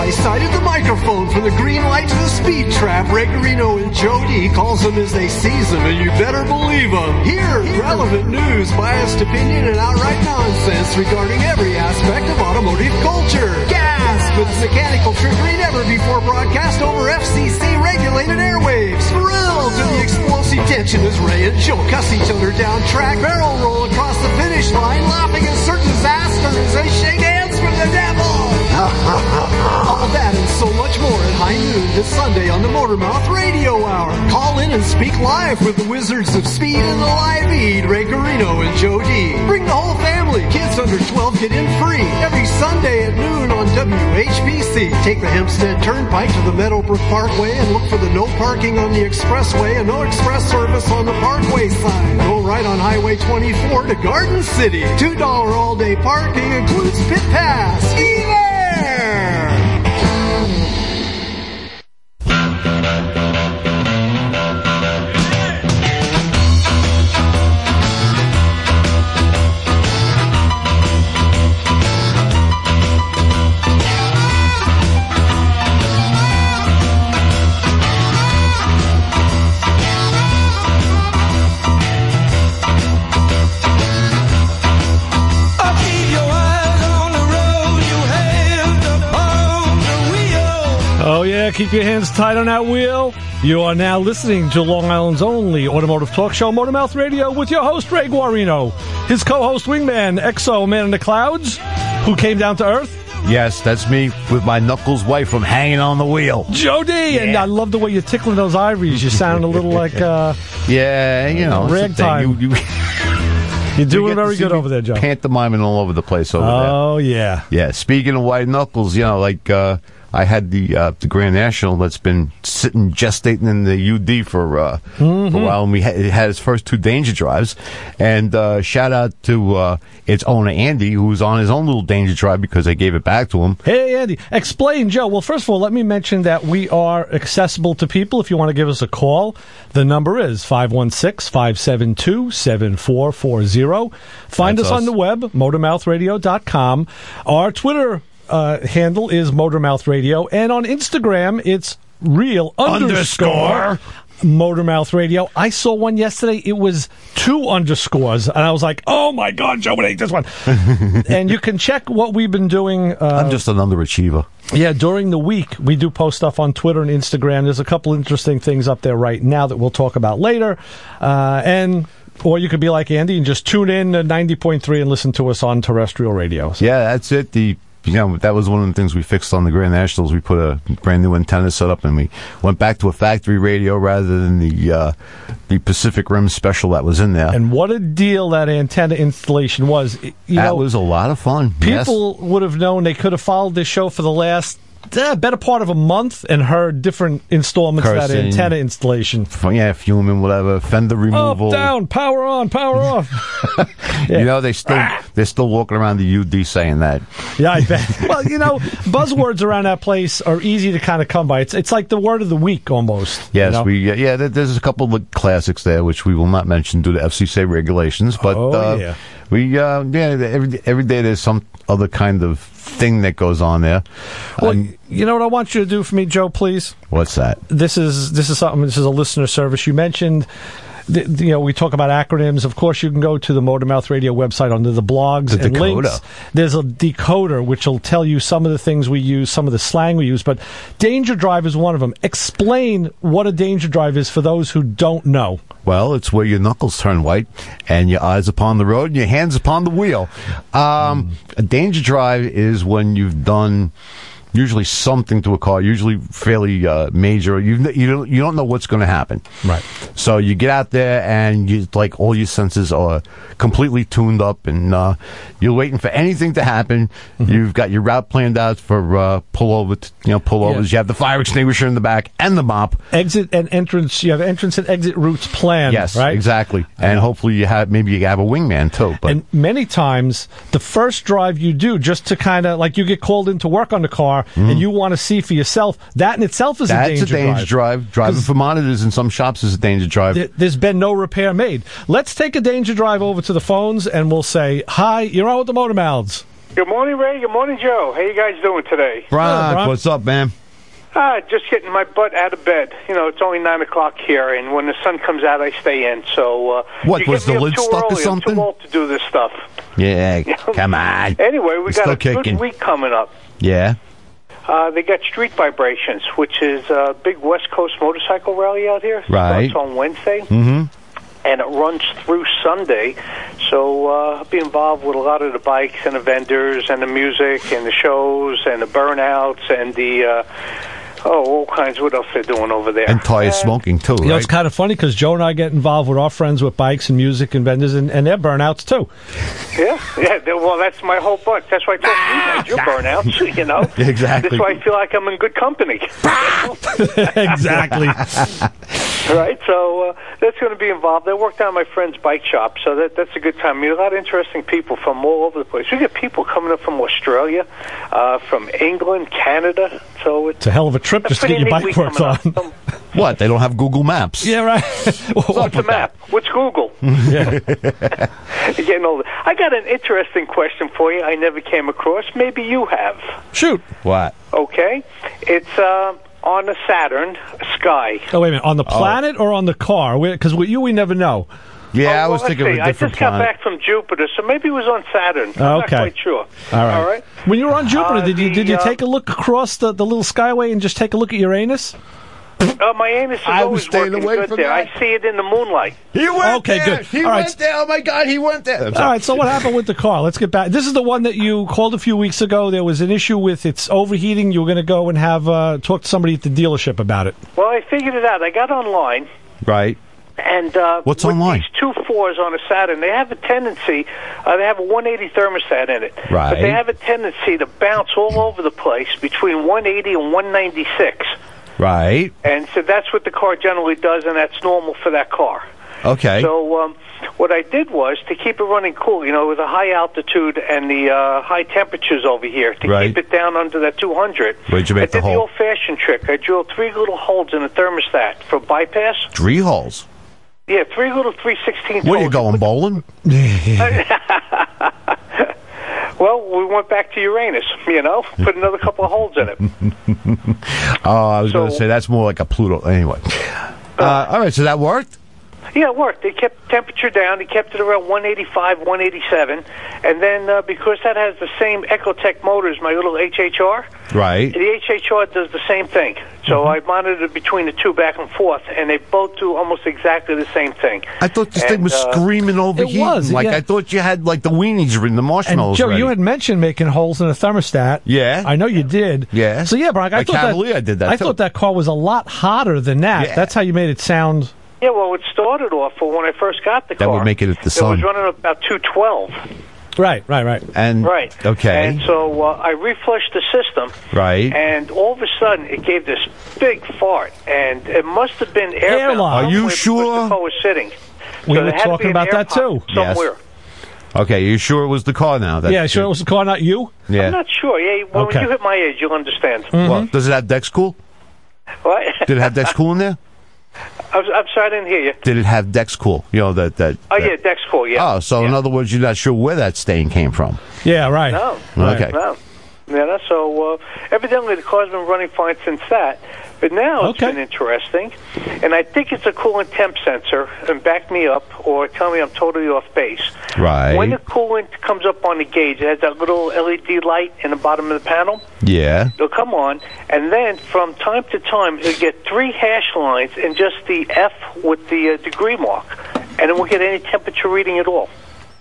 I sighted the microphone from the green light to the speed trap. Ray Garino and Joe D calls them as they seize them, and you better believe them. Here, relevant news, biased opinion, and outright nonsense regarding every aspect of automotive culture. Gasp! With mechanical trickery never before broadcast over FCC-regulated airwaves. Thrilled to the explosive tension as Ray and Joe cuss each other down track, barrel roll across the finish line, laughing at certain disasters as they shake hands from the devil. All that and so much more at high noon this Sunday on the Motormouth Radio Hour. Call in and speak live with the Wizards of Speed and the Live Feed, Ray Garino and Joe D. Bring the whole family. Kids under 12 get in free every Sunday at noon on WHBC. Take the Hempstead Turnpike to the Meadowbrook Parkway and look for the no parking on the expressway and no express service on the Parkway sign. Go right on Highway 24 to Garden City. $2 all-day parking includes pit pass. Oh, yeah, keep your hands tight on that wheel. You are now listening to Long Island's only automotive talk show, Motormouth Radio, with your host, Ray Guarino. His co-host, Wingman, Exo, Man in the Clouds, who came down to Earth. Yes, that's me with my knuckles white from hanging on the wheel. Joe D, yeah. And I love the way you're tickling those ivories. You sound a little like, yeah, you know, ragtime. You're doing very good over there, Joe. Pantomiming all over the place over there. Oh, yeah. Yeah, speaking of white knuckles, you know, like, I had the Grand National that's been sitting gestating in the UD for a while, and it had its first 2 danger drives. And shout out to its owner, Andy, who was on his own little danger drive because I gave it back to him. Hey, Andy. Explain, Joe. Well, first of all, let me mention that we are accessible to people. If you want to give us a call, the number is 516-572-7440. Find us on the web, motormouthradio.com. Our Twitter handle is Motormouth Radio, and on Instagram it's real underscore Motormouth Radio. I saw one yesterday. It was 2 underscores, and I was like, "Oh my God, Joe would hate this one." And you can check what we've been doing. I'm just an underachiever. Yeah, during the week we do post stuff on Twitter and Instagram. There's a couple interesting things up there right now that we'll talk about later, or you could be like Andy and just tune in to 90.3 and listen to us on terrestrial radio. So. Yeah, that's it. That was one of the things we fixed on the Grand Nationals. We put a brand new antenna set up, and we went back to a factory radio rather than the Pacific Rim special that was in there. And what a deal that antenna installation was. That was a lot of fun. People would have known. They could have followed this show for the last better part of a month and heard different installments of that antenna installation. Yeah, fuming, whatever, fender removal. Up, down, power on, power off. Yeah. You know, they're still walking around the UD saying that. Yeah, I bet. Well, you know, buzzwords around that place are easy to kind of come by. It's like the word of the week almost. Yes, you know? There's a couple of classics there which we will not mention due to FCC regulations, but every day there's some other kind of thing that goes on there. Well, you know what I want you to do for me, Joe, please? What's that? This is something. This is a listener service. You mentioned, we talk about acronyms. Of course, you can go to the Motormouth Radio website under the blogs and links. There's a decoder which will tell you some of the things we use, some of the slang we use. But danger drive is one of them. Explain what a danger drive is for those who don't know. Well, it's where your knuckles turn white and your eyes upon the road and your hands upon the wheel. A danger drive is when you've done usually something to a car, usually fairly major. You don't know what's going to happen. Right. So you get out there and all your senses are completely tuned up, and you're waiting for anything to happen. Mm-hmm. You've got your route planned out for pullovers. Yeah. You have the fire extinguisher in the back and the mop. Exit and entrance. You have entrance and exit routes planned. Yes, right? Exactly. And hopefully you have a wingman too. But. And many times the first drive you do, just to kind of you get called in to work on the car. And you want to see for yourself, that in itself is a danger drive. That's a danger drive. Driving for monitors in some shops is a danger drive. There's been no repair made. Let's take a danger drive over to the phones, and we'll say, "Hi, you're on with the Motor Mouths." Good morning, Ray. Good morning, Joe. How you guys doing today? Bronx, what's up, man? Just getting my butt out of bed. You know, it's only 9 o'clock here, and when the sun comes out, I stay in. So, what, was the lid stuck or something? I'm too old to do this stuff. Yeah, come on. Anyway, we got a good week coming up. Yeah. They got Street Vibrations, which is a big West Coast motorcycle rally out here. Right. It starts on Wednesday. Mm-hmm. And it runs through Sunday, so I'll be involved with a lot of the bikes and the vendors and the music and the shows and the burnouts and the all kinds of what else they're doing over there. And tire smoking, too, right? You know, it's kind of funny because Joe and I get involved with our friends with bikes and music and vendors, and their burnouts, too. Yeah. Well, that's my whole bunch. That's why I told you guys, your burnouts, you know. Exactly. That's why I feel like I'm in good company. Exactly. Right, so that's going to be involved. I work down my friend's bike shop, so that's a good time. I mean, a lot of interesting people from all over the place. We get people coming up from Australia, from England, Canada. So it's a hell of a trip just to get your bike worked on. What? They don't have Google Maps? Yeah, right. What's a map? What's Google? Yeah. You're getting older. I got an interesting question for you I never came across. Maybe you have. Shoot. What? Okay. It's on the Saturn Sky. Oh, wait a minute. On the planet or on the car? Because with you, we never know. Yeah, I was thinking of a different planet. I just got back from Jupiter, so maybe it was on Saturn. I'm not quite sure. All right. When you were on Jupiter, did you take a look across the little skyway and just take a look at Uranus? My anus is always working good there. I see it in the moonlight. He went there. Good. He went there. Oh, my God, he went there. All right, so what happened with the car? Let's get back. This is the one that you called a few weeks ago. There was an issue with its overheating. You were going to go and have talk to somebody at the dealership about it. Well, I figured it out. I got online. Right. And what's with online? These 2 4s on a Saturn, they have a tendency, they have a 180 thermostat in it. Right. But they have a tendency to bounce all over the place between 180 and 196. Right. And so that's what the car generally does, and that's normal for that car. Okay. So what I did was to keep it running cool, you know, with the high altitude and the high temperatures over here, to keep it down under that 200. Where'd you make the hole? I did the old-fashioned trick. I drilled 3 little holes in the thermostat for bypass. 3 holes? Yeah, 3 little 3/16 Where you going, bowling? Well, we went back to Uranus, you know, put another couple of holes in it. I was going to say that's more like a Pluto. Anyway. All right, so that worked? Yeah, it worked. They kept the temperature down. They kept it around 185, 187. And then because that has the same Ecotech motors, my little HHR, right? The HHR does the same thing. So I monitored between the two back and forth, and they both do almost exactly the same thing. I thought this thing was screaming overheating. It was. Like, I thought you had, like, the weenies in the marshmallows. And Joe, ready. you had mentioned making holes in a thermostat. Yeah. I know you did. Yeah. So, yeah, Brock, I thought that car was a lot hotter than that. Yeah. That's how you made it sound. Yeah, well, it started off when I first got the car. That would make it at the sun. It was running about 212. Right. And okay. And so I reflushed the system. Right. And all of a sudden, it gave this big fart, and it must have been airbound. Are you sure? The car was sitting. We so were talking about that too. Somewhere. Yes. Okay, you sure it was the car now? Yeah, sure it was the car, not you? Yeah. I'm not sure. Yeah, when you hit my age, you'll understand. Mm-hmm. Well, does it have Dexcool? What? Did it have Dexcool in there? I'm sorry, I didn't hear you. Did it have Dexcool? You know, that yeah, Dexcool, yeah. Oh, so in other words, you're not sure where that stain came from? Yeah, right. No. Okay. No. Yeah, so evidently the car's been running fine since that. But now it's been interesting, and I think it's a coolant temp sensor, and back me up, or tell me I'm totally off base. Right. When the coolant comes up on the gauge, it has that little LED light in the bottom of the panel. Yeah. It'll come on, and then from time to time, it'll get 3 hash lines and just the F with the degree mark, and it won't get any temperature reading at all.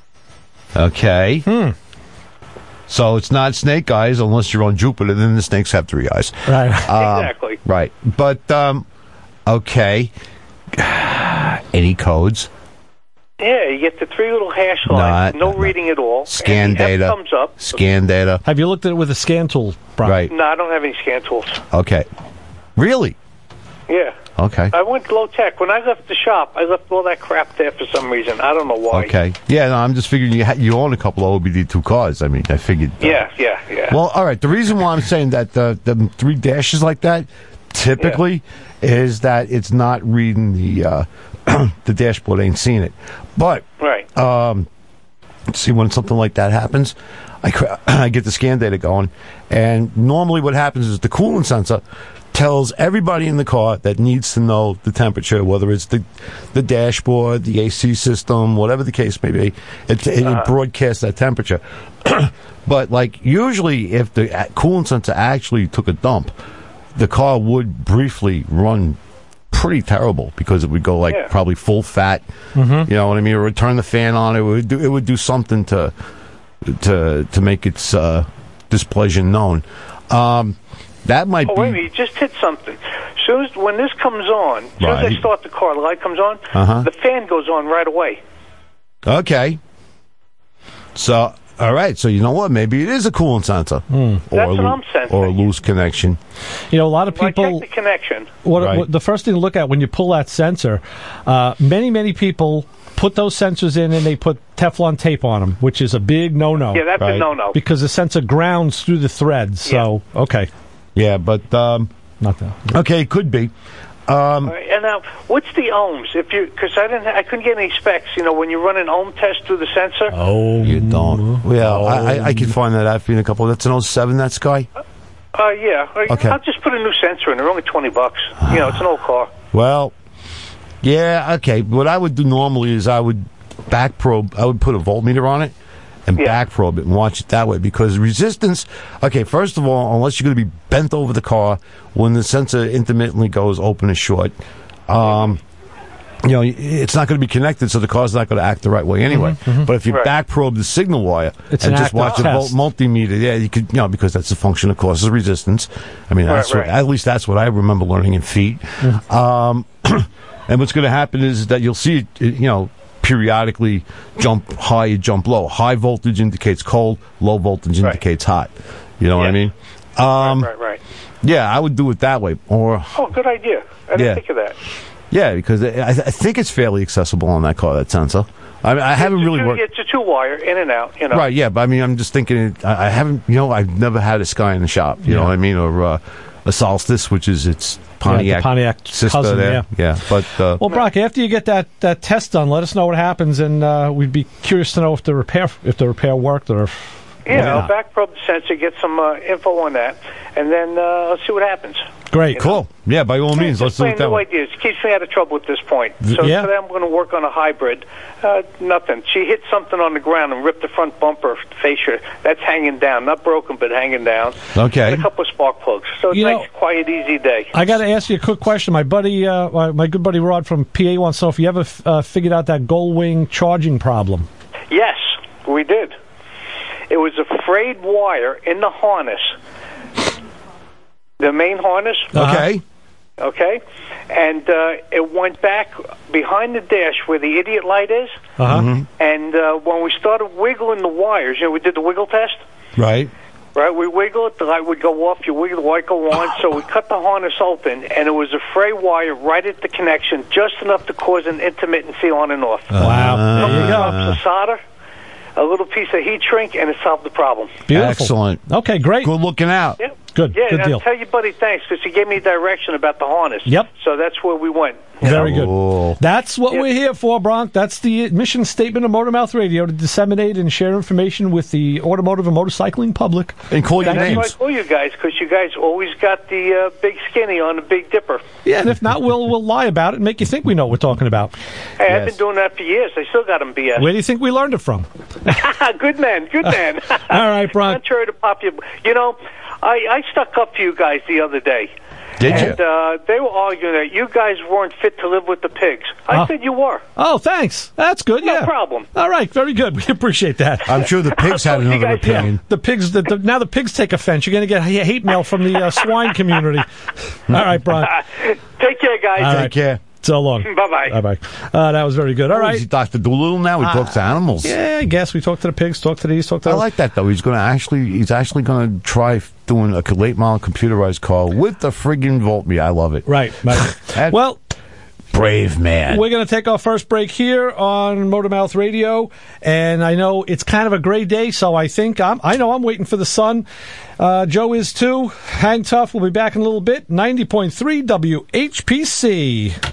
Okay. So it's not snake eyes unless you're on Jupiter. Then the snakes have 3 eyes. Right. Exactly. Right. But, okay. Any codes? Yeah, you get the 3 little hash lines, no reading at all. Scan and the data. F comes up. Scan data. Have you looked at it with a scan tool, Brian? Right. No, I don't have any scan tools. Okay. Really? Yeah. Okay. I went low tech. When I left the shop, I left all that crap there for some reason. I don't know why. Okay. Yeah, no, I'm just figuring you own a couple of OBD2 cars. I mean, I figured. Yeah. Well, all right. The reason why I'm saying that the 3 dashes like that typically is that it's not reading the the dashboard, ain't seeing it. But right. see when something like that happens. I get the scan data going, and normally what happens is the coolant sensor tells everybody in the car that needs to know the temperature, whether it's the dashboard, the AC system, whatever the case may be. It broadcasts that temperature. But like usually, if the coolant sensor actually took a dump, the car would briefly run pretty terrible because it would go probably full fat. Mm-hmm. You know what I mean? Or it would turn the fan on. It would do something to make its displeasure known. That might be. Wait a minute, you just hit something. When this comes on, as soon as I start the car, the light comes on, the fan goes on right away. Okay. So, all right. So, you know what? Maybe it is a coolant sensor. That's what I'm sensing. Or a loose connection. You know, a lot of people. I check the connection. What the first thing to look at when you pull that sensor, many people put those sensors in and they put Teflon tape on them, which is a big no-no. Yeah, that's a no-no. Because the sensor grounds through the threads. So, okay. Yeah, but not that. Okay, it could be. And now, what's the ohms? Because I couldn't get any specs. You know, when you run an ohm test through the sensor. Oh, you don't. Well, I can find that out for you in a couple. That's an 07, that Sky. Yeah. Okay. I'll just put a new sensor in. They're only $20. You know, it's an old car. Well, yeah. Okay. What I would do normally is I would back probe. I would put a voltmeter on it and back probe it and watch it that way, because resistance, okay, first of all, unless you're going to be bent over the car when the sensor intermittently goes open and short, you know, it's not going to be connected, so the car's not going to act the right way anyway. Mm-hmm. But if you back probe the signal wire and just watch the multimeter, you could, you know, because that's a function of course of resistance. I mean, that's at least that's what I remember learning in feet. Mm-hmm. And what's going to happen is that you'll see it, you know, periodically jump high, jump low. High voltage indicates cold, low voltage indicates hot. You know what I mean? Right. Yeah, I would do it that way. Good idea. I didn't think of that. Yeah, because I think it's fairly accessible on that car, that sensor. I mean, I haven't really worked. It's a 2-wire, in and out, you know. Right, yeah, but I mean, I'm just thinking, I haven't, you know, I've never had a Sky in the shop, you know what I mean, or a Solstice, which is its Pontiac sister cousin, there. Yeah. But well, Brock, after you get that test done, let us know what happens, and we'd be curious to know if the repair worked or. I'll back probe the sensor, get some info on that, and then let's see what happens. Great, cool. Yeah, by all means, let's do it that way. Ideas. It keeps me out of trouble at this point. So today I'm going to work on a hybrid. Nothing. She hit something on the ground and ripped the front bumper fascia. That's hanging down, not broken, but hanging down. Okay. And a couple of spark plugs. So it's a nice, quiet, easy day. I got to ask you a quick question. My buddy, my good buddy Rod from PA wants to know if you ever figured out that Goldwing charging problem. Yes, we did. It was a frayed wire in the harness, the main harness. Okay. And it went back behind the dash where the idiot light is. And when we started wiggling the wires, you know, we did the wiggle test. Right, we wiggle it, the light would go off, you wiggle the light go on. So we cut the harness open, and it was a fray wire right at the connection, just enough to cause an intermittency on and off. Wow. There you go. Solder, a little piece of heat shrink, and it solved the problem. Beautiful. Excellent. Okay, great. Good looking out. Yep. Good. Yeah, good deal. I'll tell you, buddy, thanks, because he gave me direction about the harness. Yep. So that's where we went. Very good. That's what we're here for, Bronk. That's the mission statement of Motormouth Radio, to disseminate and share information with the automotive and motorcycling public. And call your names. That's why I call you guys, because you guys always got the big skinny on the Big Dipper. Yeah, and if not, we'll lie about it and make you think we know what we're talking about. Hey, I've been doing that for years. I still got them BS. Where do you think we learned it from? Good man. All right, Bronk. Contrary to popular, you know, I stuck up for you guys the other day. Did you? And they were arguing that you guys weren't fit to live with the pigs. I said you were. Oh, thanks. That's good. No problem. All right, very good. We appreciate that. I'm sure the pigs had another opinion. The pigs. Now the pigs take offense. You're going to get hate mail from the swine community. All right, Brian. Take care, guys. Take care. So long. Bye-bye. Bye-bye. That was very good. All right. Is he Dr. Doolittle now? He talks to animals. Yeah, I guess. We talk to the pigs, talk to these, talk to I like that, though. He's actually going to try doing a late model computerized car with the friggin' voltmeter. I love it. Right. Well, brave man. We're going to take our first break here on Motormouth Radio, and I know it's kind of a gray day, so I think I'm waiting for the sun. Joe is too. Hang tough. We'll be back in a little bit. 90.3 WHPC.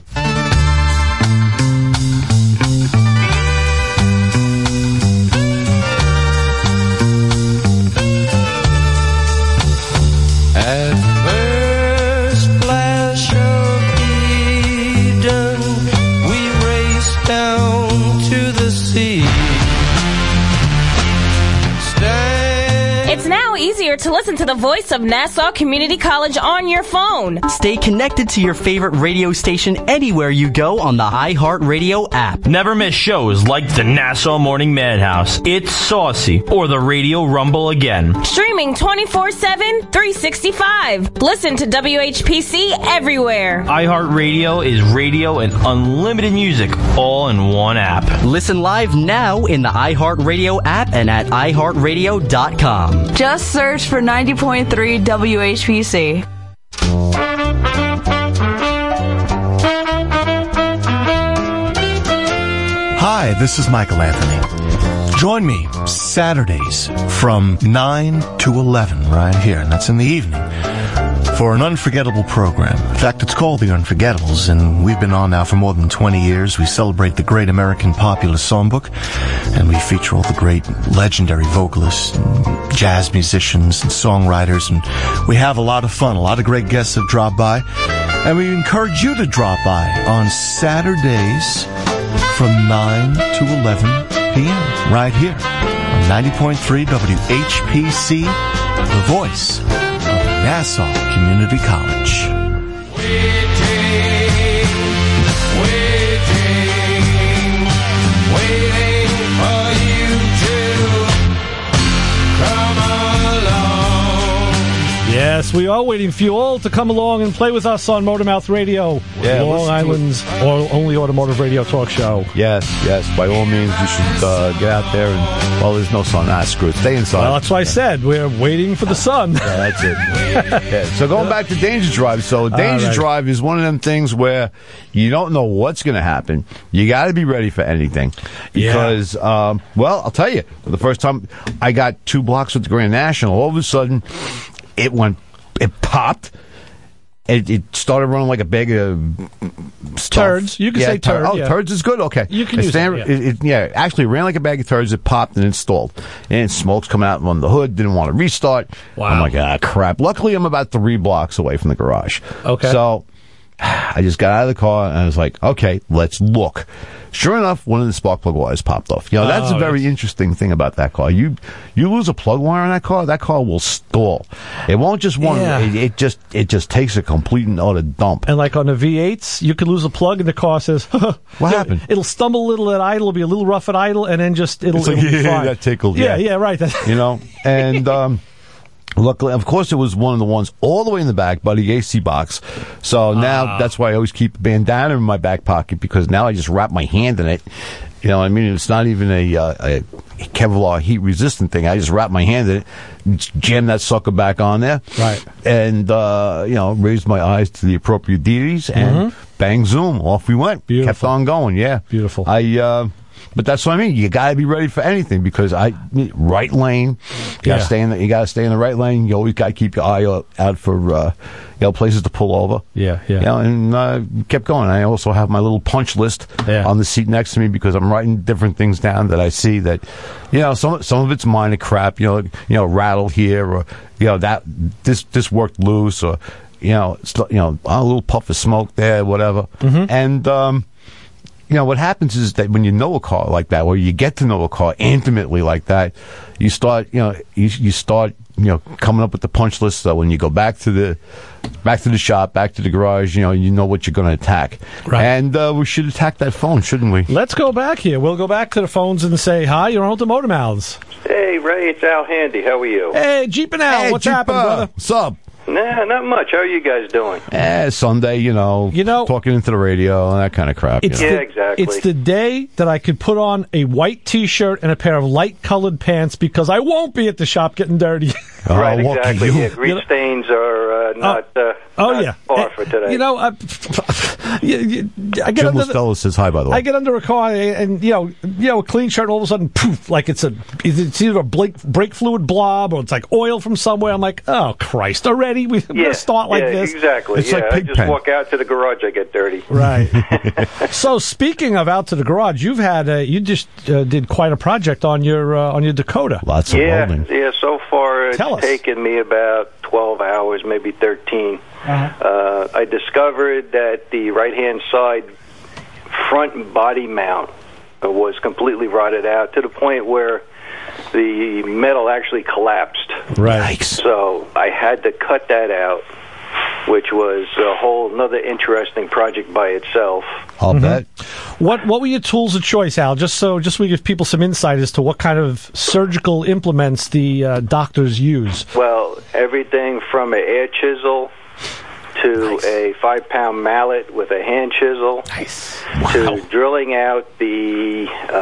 easier to listen to the voice of Nassau Community College on your phone. Stay connected to your favorite radio station anywhere you go on the iHeartRadio app. Never miss shows like the Nassau Morning Madhouse, It's Saucy, or the Radio Rumble Again. Streaming 24/7, 365. Listen to WHPC everywhere. iHeartRadio is radio and unlimited music all in one app. Listen live now in the iHeartRadio app and at iHeartRadio.com. Just search for 90.3 WHPC. Hi, this is Michael Anthony. Join me Saturdays from 9 to 11 right here, and that's in the evening, for an unforgettable program. In fact, it's called The Unforgettables, and we've been on now for more than 20 years. We celebrate the great American popular songbook, and we feature all the great legendary vocalists, and jazz musicians, and songwriters, and we have a lot of fun. A lot of great guests have dropped by, and we encourage you to drop by on Saturdays from 9 to 11 p.m. right here on 90.3 WHPC, the voice of Nassau Community College. Waiting for you to come along. Yes, we are waiting for you all to come along and play with us on Motormouth Radio, Long Island's only automotive radio talk show. Yes, by all means, you should get out there and, well, there's no sun. Screw it. Stay inside. Well, that's why I said we're waiting for the sun. Yeah, that's it. Yeah. So going back to Danger Drive. So Danger Drive is one of them things where you don't know what's going to happen. You got to be ready for anything. Because, well, I'll tell you, the first time I got 2 blocks with the Grand National, all of a sudden, it popped. It started running like a bag of stuff. Turds. You can say turds. Oh, turds is good? Okay. You can use it. Actually ran like a bag of turds. It popped and installed. And smoke's coming out on the hood. Didn't want to restart. Wow. I'm like, crap. Luckily, I'm about 3 blocks away from the garage. Okay. So I just got out of the car and I was like, okay, let's look. Sure enough, one of the spark plug wires popped off. That's a very interesting thing about that car. You lose a plug wire on that car will stall. It won't just one. Yeah. It just takes a complete and utter dump. And like on the V8s, you could lose a plug and the car says, what happened? It'll stumble a little at idle, it'll be a little rough at idle, and then it'll be fine. That tickled. Yeah, right. And luckily, of course, it was one of the ones all the way in the back by the AC box. So now that's why I always keep a bandana in my back pocket, because now I just wrap my hand in it. It's not even a Kevlar heat resistant thing. I just wrap my hand in it, jam that sucker back on there, right, and raise my eyes to the appropriate deities, and bang, zoom, off we went. Beautiful. Kept on going. Yeah, beautiful. But that's what I mean. You got to be ready for anything, because right lane. You got to stay in the right lane. You always got to keep your eye out for places to pull over. Yeah. And kept going. I also have my little punch list on the seat next to me, because I'm writing different things down that I see that, some of it's minor crap. Rattle here, or that this worked loose, or a little puff of smoke there, whatever. And what happens is that when you know a car like that, or you get to know a car intimately like that, you start, you start coming up with the punch list. So when you go back to the shop, back to the garage, you know what you're going to attack. Right. And we should attack that phone, shouldn't we? Let's go back here. We'll go back to the phones and say hi. You're on with the Motor Mouths. Hey, Ray, it's Al Handy. How are you? Hey, Jeep and Al. What's happening, brother? What's up? Nah, not much. How are you guys doing? Sunday, talking into the radio and that kind of crap. Exactly. It's the day that I could put on a white T-shirt and a pair of light-colored pants, because I won't be at the shop getting dirty. Right, exactly. Yeah, grease stains are not far for today. I get Jim Listello says hi, by the way. I get under a car and a clean shirt, and all of a sudden, poof, like it's either a brake fluid blob or it's like oil from somewhere. I'm like, oh Christ, already we're gonna start like this. Exactly. It's like I just walk out to the garage, I get dirty. Right. So speaking of out to the garage, you've had you just did quite a project on your Dakota. Lots of welding. Yeah. So far, it's taken me about 12 hours, maybe 13. I discovered that the right-hand side front body mount was completely rotted out, to the point where the metal actually collapsed. Right. So I had to cut that out, which was a whole another interesting project by itself. I'll bet. What were your tools of choice, Al? Just so we give people some insight as to what kind of surgical implements the doctors use. Well, everything from an air chisel to a 5-pound mallet with a hand chisel to drilling out the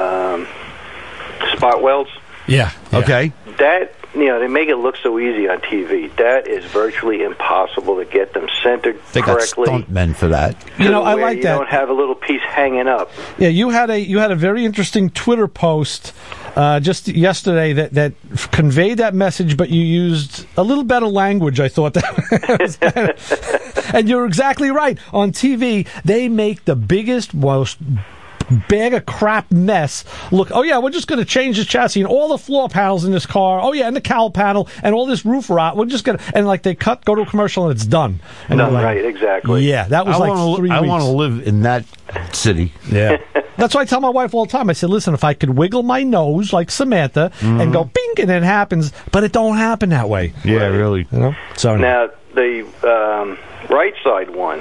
spot welds. Yeah. Okay. That, they make it look so easy on TV. That is virtually impossible to get them centered They got correctly. stuntmen for that. I like that. You don't have a little piece hanging up. Yeah, you had a very interesting Twitter post just yesterday that conveyed that message, but you used a little better language. I thought that, and you're exactly right. On TV, they make the biggest, most bag of crap mess. Look, oh yeah, we're just going to change this chassis and all the floor panels in this car. Oh yeah, and the cowl panel and all this roof rot. We're just going to, and like they go to a commercial and it's done. And No, right, exactly. Yeah, that was 3 weeks. I want to live in that city. Yeah. That's why I tell my wife all the time. I said, listen, if I could wiggle my nose like Samantha and go bing, and it happens, but it don't happen that way. Yeah, really. So now the right side one.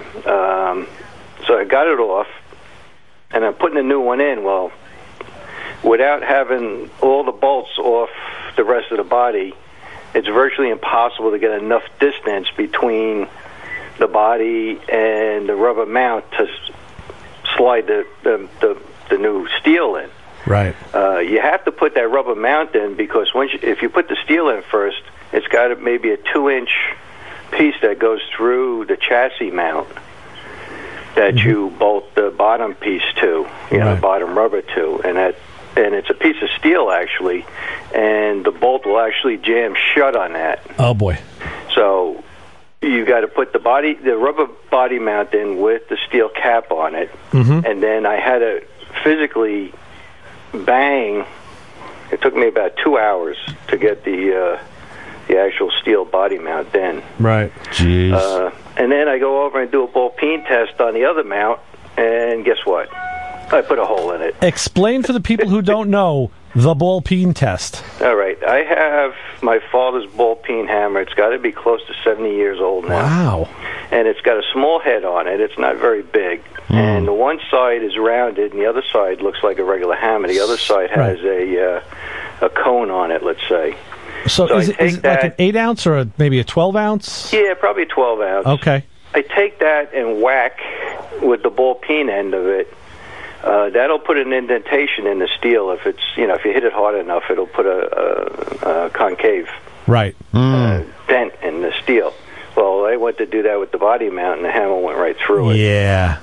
So I got it off, and I'm putting a new one in. Well, without having all the bolts off the rest of the body, it's virtually impossible to get enough distance between the body and the rubber mount to slide the new steel in. Right. You have to put that rubber mount in because if you put the steel in first, it's got maybe a 2-inch piece that goes through the chassis mount that you bolt the bottom piece to, bottom rubber to, and it's a piece of steel actually, and the bolt will actually jam shut on that. Oh boy! So you got to put the rubber body mount in with the steel cap on it, and then I had to physically bang. It took me about 2 hours to get the actual steel body mount in. Right. Jeez. And then I go over and do a ball peen test on the other mount, and guess what? I put a hole in it. Explain for the people who don't know the ball peen test. All right. I have my father's ball peen hammer. It's got to be close to 70 years old now. Wow. And it's got a small head on it. It's not very big. And the one side is rounded, and the other side looks like a regular hammer. The other side has a cone on it, let's say. So is it like an 8-ounce or maybe a 12-ounce? Yeah, probably a 12-ounce. Okay. I take that and whack with the ball peen end of it. That'll put an indentation in the steel. If it's if you hit it hard enough, it'll put a concave dent in the steel. Well, I went to do that with the body mount, and the hammer went right through it. Yeah.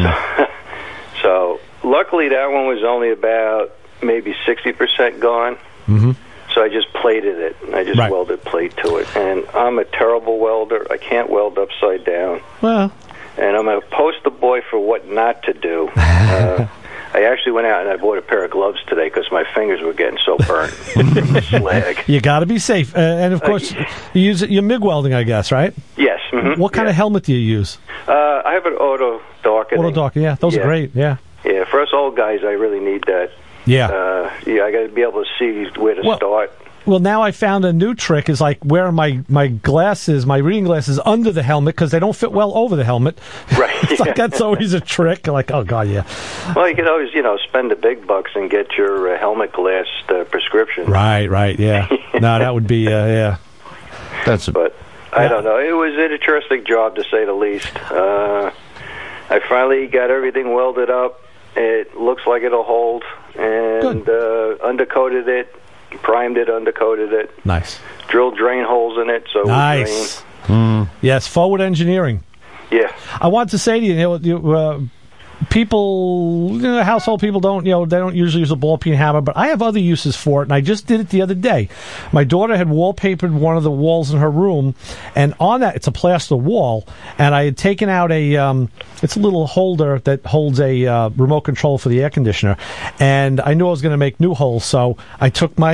So luckily, that one was only about maybe 60% gone. So I just plated it. I just welded plate to it. And I'm a terrible welder. I can't weld upside down. Well. And I'm a poster boy for what not to do. I actually went out and I bought a pair of gloves today because my fingers were getting so burnt from the slag. You got to be safe. And, of course, you're MIG welding, I guess, right? Yes. What kind of helmet do you use? I have an auto darkening. Auto darkening, yeah. Those are great, yeah. Yeah, for us old guys, I really need that. Yeah. I got to be able to see where to start. Well, now I found a new trick is like wearing my glasses, my reading glasses under the helmet because they don't fit well over the helmet. Right. It's like that's always a trick. Like, oh, God, yeah. Well, you can always, spend the big bucks and get your helmet glass prescription. Right, yeah. No, that would be, yeah. But I don't know. It was an interesting job, to say the least. I finally got everything welded up. It looks like it'll hold. And undercoated it. Primed it, undercoated it. Nice. Drilled drain holes in it, so nice. It would drain. Yes, forward engineering. Yeah. I want to say to you, people, household people don't, they don't usually use a ball peen hammer, but I have other uses for it, and I just did it the other day. My daughter had wallpapered one of the walls in her room, and on that, it's a plaster wall, and I had taken out it's a little holder that holds a remote control for the air conditioner, and I knew I was going to make new holes, so I took my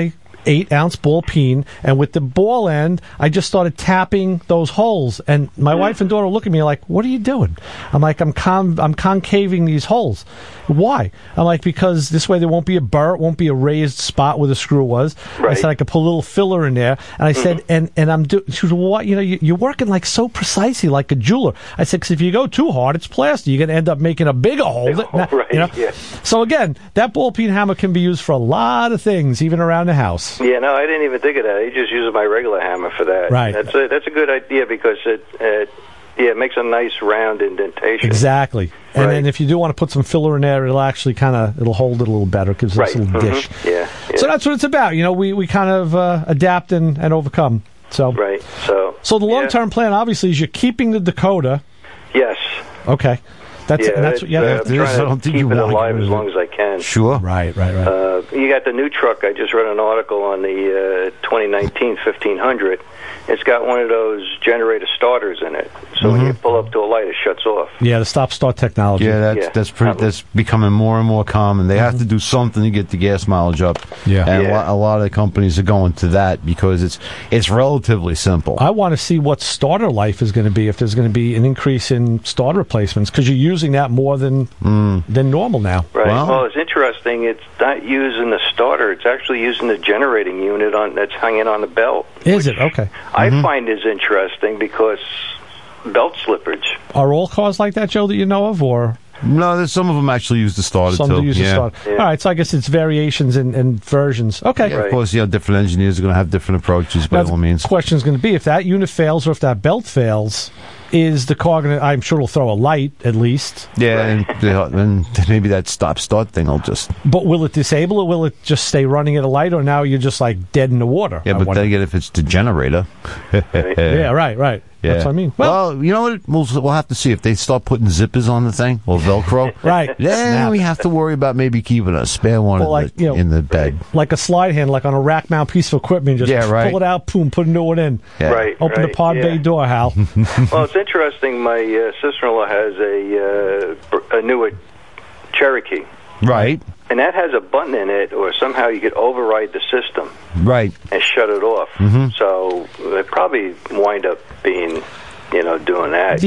8-ounce ball peen, and with the ball end, I just started tapping those holes. And my wife and daughter look at me like, "What are you doing?" I'm like, "I'm concaving these holes." Why? I'm like, because this way there won't be a burr, it won't be a raised spot where the screw was. Right. I said I could put a little filler in there, and I said, and I'm doing. She was, "Well, what? You're working like so precisely, like a jeweler." I said, "Because if you go too hard, it's plaster. You're going to end up making a bigger hole." Right. Yeah. So again, that ball peen hammer can be used for a lot of things, even around the house. Yeah, no, I didn't even think of that. I just use my regular hammer for that. Right. That's a good idea because it makes a nice round indentation. Exactly. And then if you do want to put some filler in there, it'll actually it'll hold it a little better because it's a little dish. Yeah. So that's what it's about. We kind of adapt and overcome. So right. So the long-term plan, obviously, is you're keeping the Dakota. Yes. Okay. That's what you have to do. I don't think keep it alive as long as I can. Sure. Right. You got the new truck. I just read an article on the 2019 1500. It's got one of those generator starters in it. So when you pull up to a light, it shuts off. Yeah, the stop-start technology. Yeah, that's becoming more and more common. They have to do something to get the gas mileage up. Yeah. And a lot of the companies are going to that because it's relatively simple. I want to see what starter life is going to be, if there's going to be an increase in starter replacements, because you're using that more than normal now. Right. Well, it's interesting. It's not using the starter. It's actually using the generating unit that's hanging on the belt. Is it? Okay. I find is interesting because belt slippage. Are all cars like that, Joe, that you know of, or? No, some of them actually use the starter Some too. do use the starter. Yeah. All right, so I guess it's variations and versions. Okay. Yeah, of course, different engineers are going to have different approaches, by all means. The question is going to be, if that unit fails or if that belt fails, is the car going to, I'm sure it'll throw a light at least. Yeah, and maybe that stop-start thing will just... But will it disable it? Will it just stay running at a light, or now you're just like dead in the water? Yeah, but then again, if it's the generator... Yeah, right. Yeah. That's what I mean. Well, you know what? We'll have to see if they start putting zippers on the thing or Velcro. Right. Then we have to worry about maybe keeping a spare one in the bed. Like a slide handle, like on a rack mount piece of equipment. Just pull it out, boom, put a new one in. Yeah. Right. Open the pod bay door, Hal. Well, it's interesting. My sister-in-law has a newer Cherokee. Right. And that has a button in it, or somehow you could override the system. Right. And shut it off. So they probably wind up being, doing that.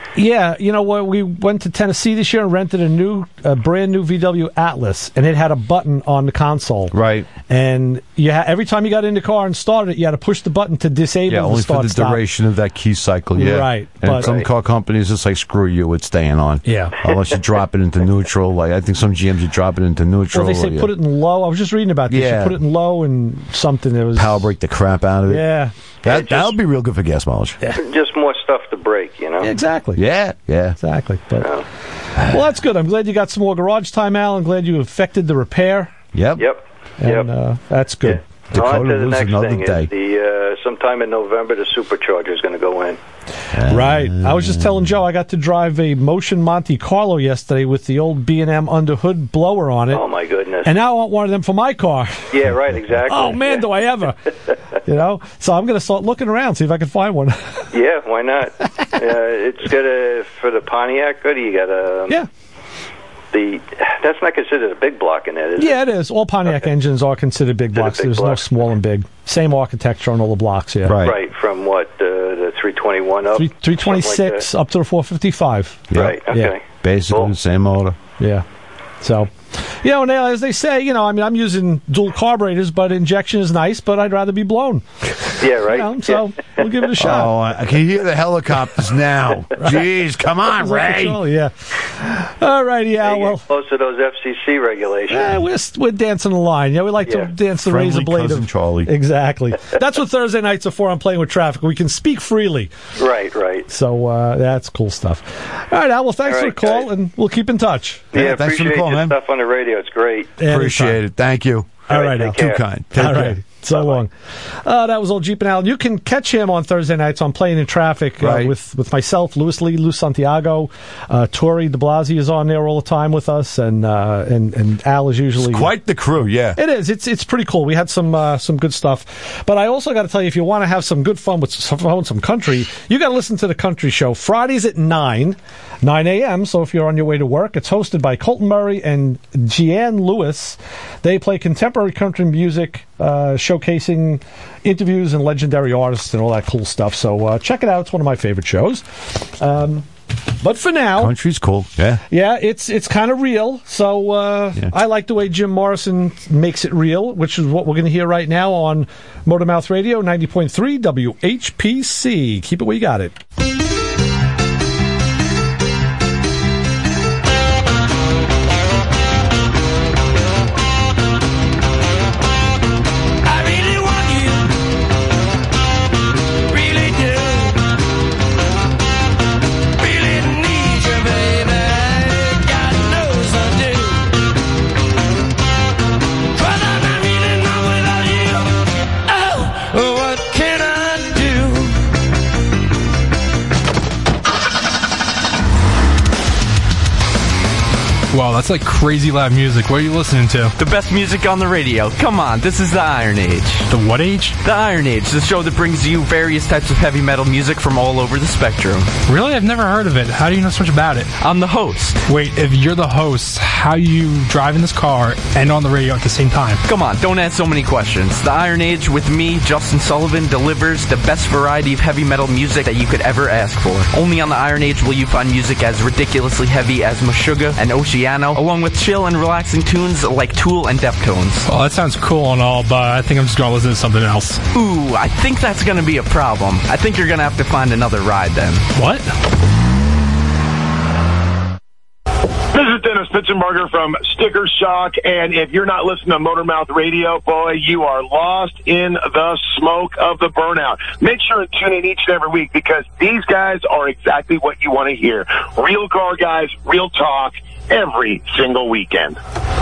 We went to Tennessee this year and rented a brand new VW Atlas, and it had a button on the console. Right. And every time you got in the car and started it, you had to push the button to disable the only start for the duration of that key cycle. Yeah. Right. And some car companies, it's like, screw you, it's staying on. Yeah. Unless you drop it into neutral. Like, I think some GMs, you drop it into neutral. Well, they say put it in low. I was just reading about this. Yeah. You put it in low and something that was... Power brake the crap out of it. Yeah. That'll be real good for gas mileage. Just more stuff to break, Exactly. Yeah. Exactly. But, well, that's good. I'm glad you got some more garage time, Al. I'm glad you effected the repair. Yep. And that's good. Yeah. On to the next another thing day. Is sometime in November, the supercharger is going to go in. Right. I was just telling Joe I got to drive a Motion Monte Carlo yesterday with the old B&M underhood blower on it. Oh, my goodness. And now I want one of them for my car. Yeah, right, exactly. Oh, man, do I ever. So I'm going to start looking around, see if I can find one. Yeah, why not? It's good for the Pontiac. Good, you got that's not considered a big block in it, is it? Yeah, it is. All Pontiac engines are considered big blocks. There's no small and big. Same architecture on all the blocks, yeah. Right, from what, the 321 up? 326 up to the 455. Yep. Right, okay. Yeah. Basically the same motor. Yeah. So, and as they say, I'm using dual carburetors, but injection is nice, but I'd rather be blown. Yeah, right. So we'll give it a shot. Oh, I can hear the helicopters now. Jeez, come on, Ray. Yeah. All righty, Al. Well, close to those FCC regulations. Yeah, we're dancing the line. We like to dance the razor blade cousin of Charlie. Exactly. That's what Thursday nights are for. I'm playing with traffic. We can speak freely. Right. So that's cool stuff. All right, Al. Well, thanks for the call, guys. And we'll keep in touch. Yeah, thanks for the call, your man. Stuff on the radio. It's great. Appreciate it. Thank you. All right, Al. Too kind. All right. So long. That was old Jeep and Al. You can catch him on Thursday nights on Playing in Traffic with myself, Louis Lee, Lou Santiago, Tori de Blasi is on there all the time with us, and Al is usually... It's quite the crew, yeah. It is. It's pretty cool. We had some good stuff. But I also got to tell you, if you want to have some good fun with some country, you got to listen to The Country Show. Fridays at 9 a.m., so if you're on your way to work. It's hosted by Colton Murray and Jeanne Lewis. They play contemporary country music showcasing interviews and legendary artists and all that cool stuff. So check it out. It's one of my favorite shows. But for now, country's cool. Yeah, it's kind of real. So I like the way Jim Morrison makes it real, which is what we're going to hear right now on Motormouth Radio 90.3 WHPC. Keep it where you got it. Wow, that's like crazy loud music. What are you listening to? The best music on the radio. Come on, this is the Iron Age. The what age? The Iron Age, the show that brings you various types of heavy metal music from all over the spectrum. Really? I've never heard of it. How do you know so much about it? I'm the host. Wait, if you're the host, how you drive in this car and on the radio at the same time? Come on, don't ask so many questions. The Iron Age with me, Justin Sullivan, delivers the best variety of heavy metal music that you could ever ask for. Only on the Iron Age will you find music as ridiculously heavy as Meshuggah and Oceano, along with chill and relaxing tunes like Tool and Deftones. Well, that sounds cool and all, but I think I'm just going to listen to something else. Ooh, I think that's going to be a problem. I think you're going to have to find another ride then. What? This is Dennis Pitzenberger from Sticker Shock, and if you're not listening to Motormouth Radio, boy, you are lost in the smoke of the burnout. Make sure and tune in each and every week, because these guys are exactly what you want to hear. Real car guys, real talk, every single weekend.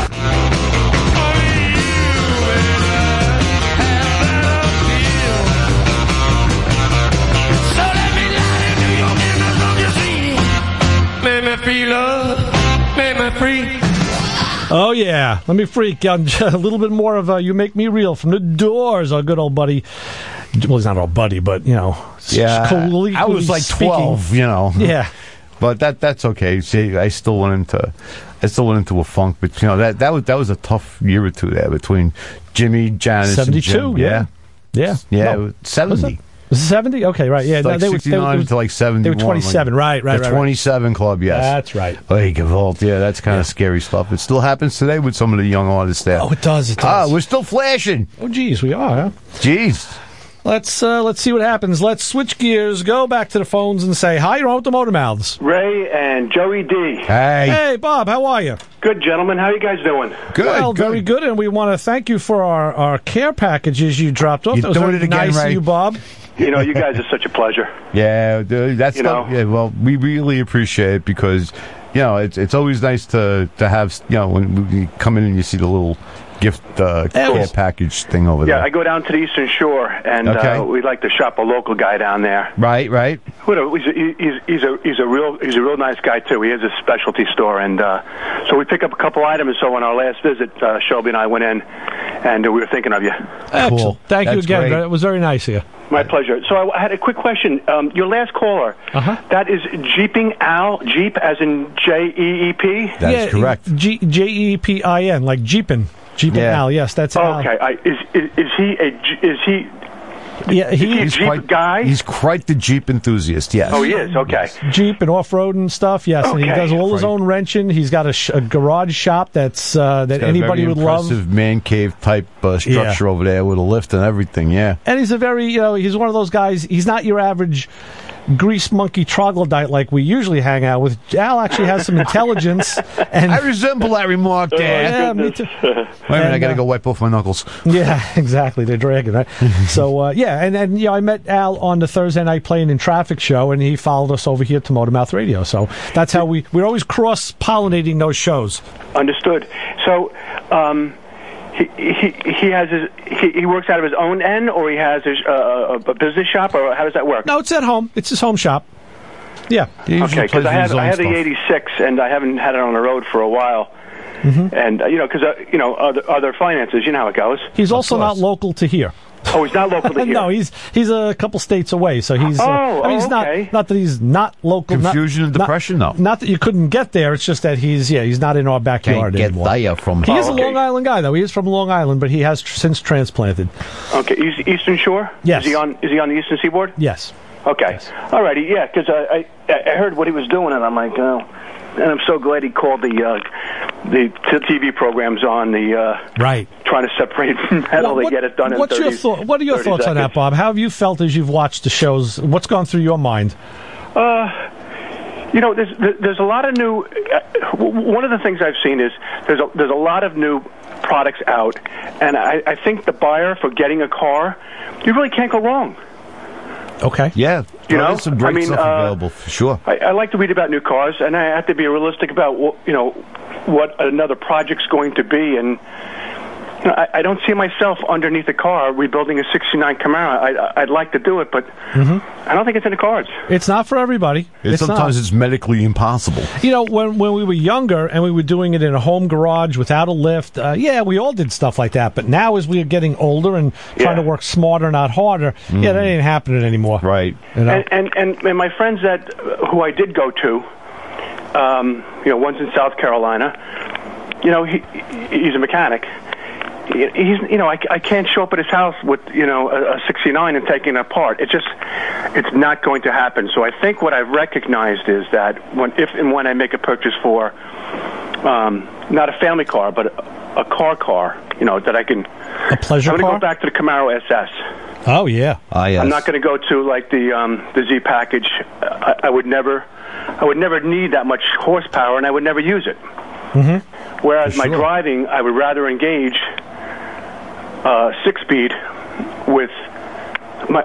Make me feel love, make me free. Oh, yeah. Let me freak out a little bit more of You Make Me Real from The Doors, our good old buddy. Well, he's not our buddy, but, you know. Yeah, I was like 12, you know. Yeah. But that's okay. See, I still went into a funk, but, you know, that was a tough year or two there between Jimmy, Janis, 72, and Jim. Yeah. No, 70. Was it 70? Okay, right. Yeah, like 69 to like 71. They were 27, right. The 27 club, yes. That's right. Like Vault, yeah, that's kind of scary stuff. It still happens today with some of the young artists there. Oh, it does. We're still flashing. Oh, geez, we are, huh? Jeez. Let's see what happens. Let's switch gears, go back to the phones, and say hi. You're on with the Motor Mouths. Ray and Joey D. Hey, Bob. How are you? Good, gentlemen. How are you guys doing? Good. Well, very good. And we want to thank you for our care packages you dropped off. That was very nice of you, Bob. You know, you guys are such a pleasure. Yeah, that's yeah. Well, we really appreciate it, because, you know, it's always nice to have, you know, when you come in and you see the little gift care package thing over there. Yeah, I go down to the Eastern Shore, and we like to shop a local guy down there. Right. He's a real nice guy too. He has a specialty store, and so we pick up a couple items. So on our last visit, Shelby and I went in, and we were thinking of you. Excellent. Cool. Thank you again. Great. It was very nice of you. My pleasure. So I had a quick question. Your last caller, that is Jeeping Al, Jeep as in Jeep? That's correct. Jeepin, like Jeepin. Jeepin Al, yes, that's Al. Okay. Is he? Yeah, he's a Jeep guy? He's quite the Jeep enthusiast, yes. Oh, he is? Okay. Jeep and off-road and stuff, yes. Okay. And he does all his own wrenching. He's got a garage shop that anybody would love. Impressive man cave type structure over there with a lift and everything, yeah. And he's he's one of those guys, he's not your average grease monkey troglodyte like we usually hang out with. Al actually has some intelligence. And I resemble that remark, Dan. Yeah, me too. Wait a minute, I got to go wipe off my knuckles. Yeah, exactly. They're dragging, right? So, and I met Al on the Thursday Night Playing in Traffic show, and he followed us over here to Motormouth Radio. So that's how we're always cross-pollinating those shows. Understood. So, he works out of his own end, or he has a business shop, or how does that work? No, it's at home. It's his home shop. Yeah. Okay, because I had the 86, and I haven't had it on the road for a while. Mm-hmm. And, because, other finances, you know how it goes. He's also not local to here. Oh, he's not local to here. No, he's a couple states away, so he's. He's okay. not that he's not local. Confusion and depression, though. Not that you couldn't get there. It's just that he's not in our backyard Can't anymore. get there from. He is a Long Island guy, though. He is from Long Island, but he has since transplanted. Okay, Eastern Shore. Yes. Is he on the Eastern Seaboard? Yes. Okay. Yes. All righty. Yeah, because I heard what he was doing, and I'm like, oh. And I'm so glad he called the TV programs on the right, trying to separate metal to get it done in 30 seconds. What are your thoughts on that, Bob? How have you felt as you've watched the shows? What's gone through your mind? There's a lot of new. One of the things I've seen is there's a lot of new products out, and I think the buyer for getting a car, you really can't go wrong. Okay. Yeah. There's some great stuff available for sure. I like to read about new cars, and I have to be realistic about what another project's going to be, and I don't see myself underneath a car rebuilding a '69 Camaro. I'd like to do it, but I don't think it's in the cards. It's not for everybody. Sometimes it's medically impossible. When we were younger and we were doing it in a home garage without a lift, we all did stuff like that. But now, as we are getting older and trying to work smarter, not harder, that ain't happening anymore. Right. And my friends who I did go to, one's in South Carolina. He's a mechanic. I can't show up at his house with a '69 and taking it apart. It's not going to happen. So I think what I've recognized is that if and when I make a purchase for not a family car but a car, that I can. A pleasure car. I'm going to go back to the Camaro SS. Oh yeah. Yes. I'm not going to go to like the Z package. I would never need that much horsepower, and I would never use it. Mm-hmm. Whereas my driving, I would rather engage 6-speed with my.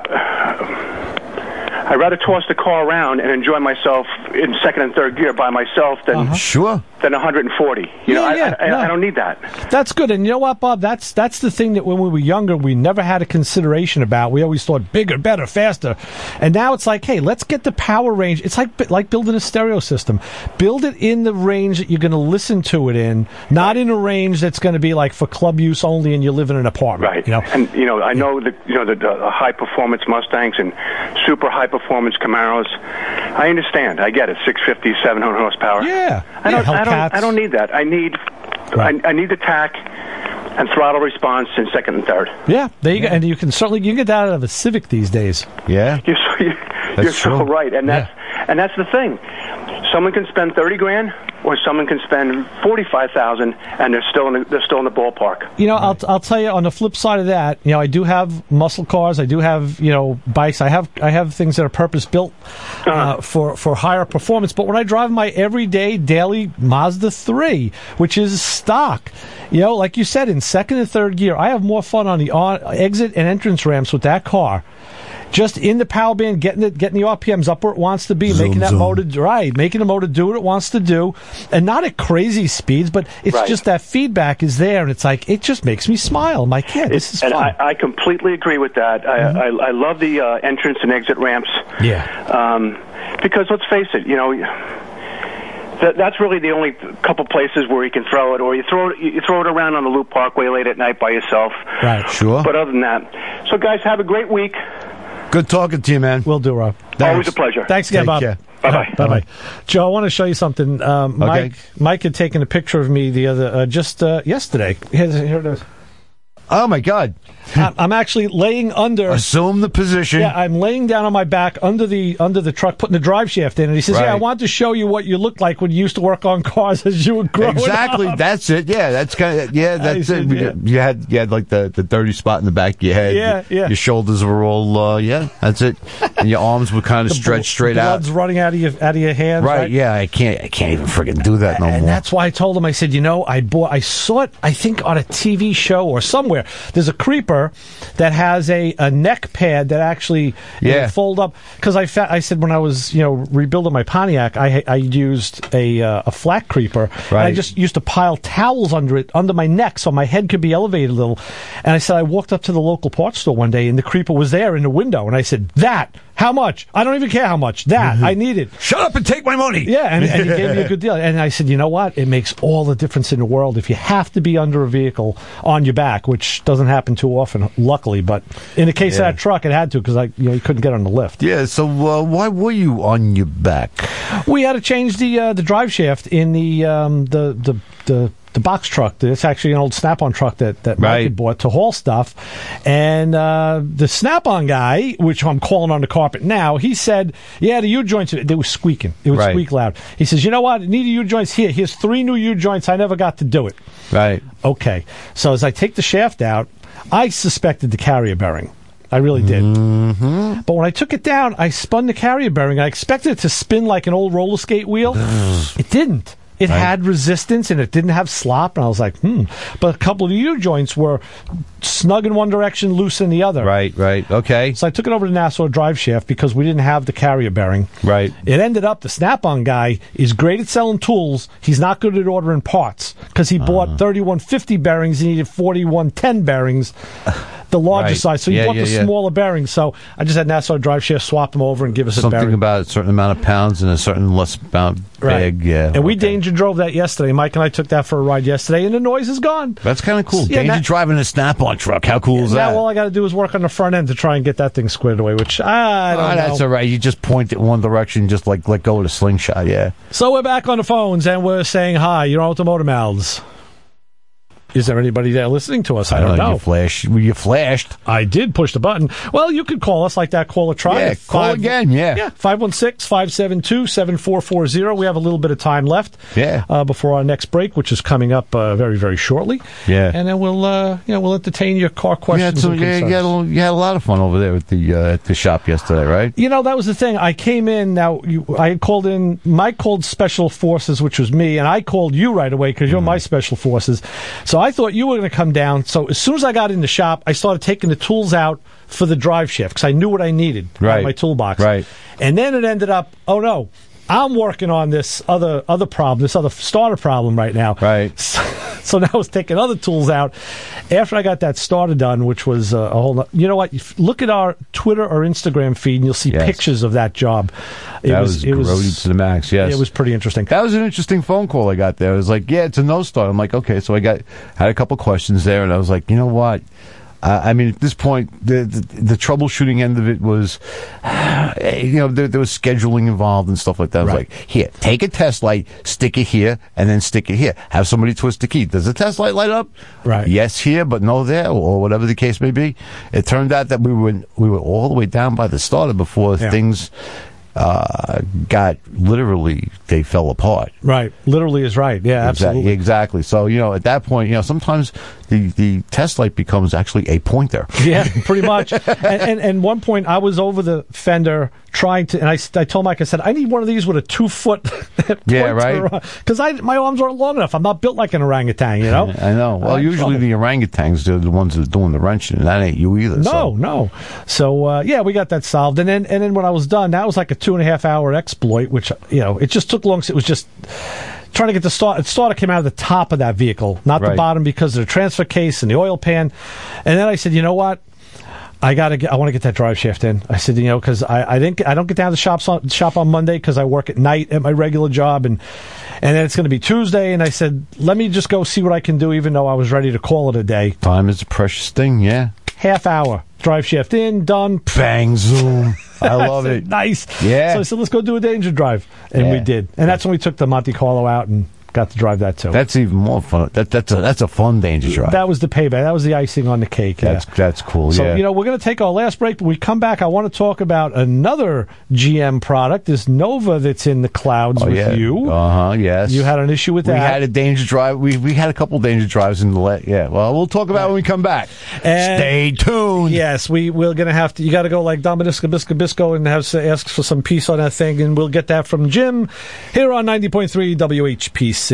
I'd rather toss the car around and enjoy myself in second and third gear by myself than than 140. I don't need that. That's good. And you know what, Bob? That's the thing that when we were younger, we never had a consideration about. We always thought bigger, better, faster. And now it's like, hey, let's get the power range. It's like building a stereo system. Build it in the range that you're going to listen to it in, not in a range that's going to be like for club use only and you live in an apartment. Right. And I know the high performance Mustangs and super high performance Camaros. I understand. I get it. 650, 700 horsepower. Yeah. I don't need that. I need the tack and throttle response in second and third. Yeah, there you go. And you can get that out of a Civic these days. Yeah. You're so right. And that's the thing. Someone can spend $30,000 or someone can spend $45,000 and they're still in the ballpark. I'll tell you on the flip side of that, I do have muscle cars, I do have, bikes, I have things that are purpose built for higher performance, but when I drive my everyday daily Mazda 3, which is stock, like you said, in second and third gear, I have more fun on the exit and entrance ramps with that car. Just in the power band, getting the RPMs up where it wants to be, making the motor do what it wants to do, and not at crazy speeds, but it's just that feedback is there, and it's like it just makes me smile. I'm like, yeah, this is fun. And I completely agree with that. I love the entrance and exit ramps. Yeah. Because let's face it, that's really the only couple places where you can throw it, or you throw it around on the Loop Parkway late at night by yourself. Right. Sure. But other than that, so guys, have a great week. Good talking to you, man. Will do, Rob. Thanks. Always a pleasure. Thanks again, Bob. Bye-bye. Bye-bye. Joe, I want to show you something. Mike had taken a picture of me the other yesterday. Here it is. Oh, my God. I'm actually laying under. Assume the position. Yeah, I'm laying down on my back under the truck, putting the drive shaft in. And he says, "Yeah, I want to show you what you looked like when you used to work on cars as you were growing Exactly. up." That's it. Yeah, that's kind of that's it. Yeah. You had like the dirty spot in the back of your head. Yeah. Your shoulders were all that's it. And your arms were kind of stretched straight out. Blood's running out of your hands. Right. Yeah. I can't even freaking do that no more. And that's why I told him. I said, I saw it. I think on a TV show or somewhere. There's a creeper that has a neck pad that actually fold up. Because I said when I was rebuilding my Pontiac, I used a flat creeper. Right. And I just used to pile towels under my neck so my head could be elevated a little. And I said I walked up to the local parts store one day and the creeper was there in the window. And I said, How much? I don't even care how much. That, I need it. Shut up and take my money. Yeah, and he gave me a good deal. And I said, you know what? It makes all the difference in the world if you have to be under a vehicle on your back, which doesn't happen too often, luckily. But in the case of that truck, it had to because you couldn't get on the lift. Yeah, so why were you on your back? We had to change the drive shaft in the box truck. It's actually an old Snap-on truck that Mike had bought to haul stuff. And the Snap-on guy, which I'm calling on the carpet now, he said, yeah, the U-joints, they were squeaking. It would squeak loud. He says, you know what? Need a U-joints here. Here's 3 new U-joints. I never got to do it. Right. Okay. So as I take the shaft out, I suspected the carrier bearing. I really did. Mm-hmm. But when I took it down, I spun the carrier bearing. I expected it to spin like an old roller skate wheel. It didn't. It had resistance, and it didn't have slop, and I was like, But a couple of the U-joints were snug in one direction, loose in the other. Right, okay. So I took it over to Nassau Drive Shaft because we didn't have the carrier bearing. Right. It ended up, the Snap-on guy is great at selling tools. He's not good at ordering parts because he bought 3150 bearings. He needed 4110 bearings. The larger size, so you bought the smaller bearings. So I just had Nassau Drive Shaft swap them over and give us a bearing. Something about a certain amount of pounds and a certain less amount bag. Yeah, and we danger drove that yesterday. Mike and I took that for a ride yesterday, and the noise is gone. That's kind of cool. Danger driving a Snap-on truck. How cool is that? Now all I got to do is work on the front end to try and get that thing squared away. Which I don't know. That's all right. You just point it in one direction, just like let go of the slingshot. Yeah. So we're back on the phones, and we're saying hi. You're on with the Motor Mouths. Is there anybody there listening to us? I don't know. You flashed. I did push the button. Well, you could call us like that. Caller try. Yeah, call again. Yeah. 516-572-7440. We have a little bit of time left. Yeah. Before our next break, which is coming up very, very shortly. Yeah. And then we'll entertain your car questions. You had a lot of fun over there at the shop yesterday, right? That was the thing. I came in. Now I had called in. Mike called Special Forces, which was me, and I called you right away because you're my Special Forces. So I thought you were going to come down. So as soon as I got in the shop, I started taking the tools out for the drive shaft because I knew what I needed out of my toolbox. Right. And then it ended up, oh no, I'm working on this other problem, this other starter problem right now. Right. So now I was taking other tools out. After I got that starter done, which was a whole... You know what? Look at our Twitter or Instagram feed, and you'll see pictures of that job. It was grody to the max, yes. It was pretty interesting. That was an interesting phone call I got there. It was like, it's a no start. I'm like, okay. So I had a couple questions there, and I was like, you know what? At this point, the troubleshooting end of it was, there was scheduling involved and stuff like that. I was like, here, take a test light, stick it here, and then stick it here. Have somebody twist the key. Does the test light light up? Right. Yes here, but no there, or whatever the case may be. It turned out that we were all the way down by the starter before things got literally, they fell apart. Right. Literally is right. Yeah, absolutely. Exactly. So, at that point, sometimes the test light becomes actually a pointer. Yeah, pretty much. and one point, I was over the fender trying to, and I told Mike, I said, I need one of these with a 2-foot pointer. Yeah, right. Because my arms aren't long enough. I'm not built like an orangutan, I know. Well, usually the orangutans are the ones that are doing the wrenching, and that ain't you either. No. So, we got that solved. And then when I was done, that was like a 2.5-hour exploit, which, it just took long. It was just trying to get the starter came out of the top of that vehicle, not the bottom, because of the transfer case and the oil pan. And then I said, you know what? I want to get that drive shaft in. I said, because I don't get down to the shop on Monday because I work at night at my regular job, and then it's going to be Tuesday. And I said, let me just go see what I can do, even though I was ready to call it a day. Time is a precious thing, yeah. Half hour. Drive shaft in, done. Bang, zoom. I love it. Nice. Yeah. So I said, let's go do a danger drive. And we did. And that's when we took the Monte Carlo out and got to drive that too. That's even more fun. That's a fun danger drive. That was the payback. That was the icing on the cake. That's cool. So we're going to take our last break. But we come back, I want to talk about another GM product, this Nova that's in the clouds with you. Yes. You had an issue with that. We had a danger drive. We had a couple danger drives in the Well, we'll talk about it when we come back. And stay tuned. Yes, we're going to have to. You got to go like Dominiska Bisco and ask for some peace on that thing, and we'll get that from Jim here on 90.3 WHPC.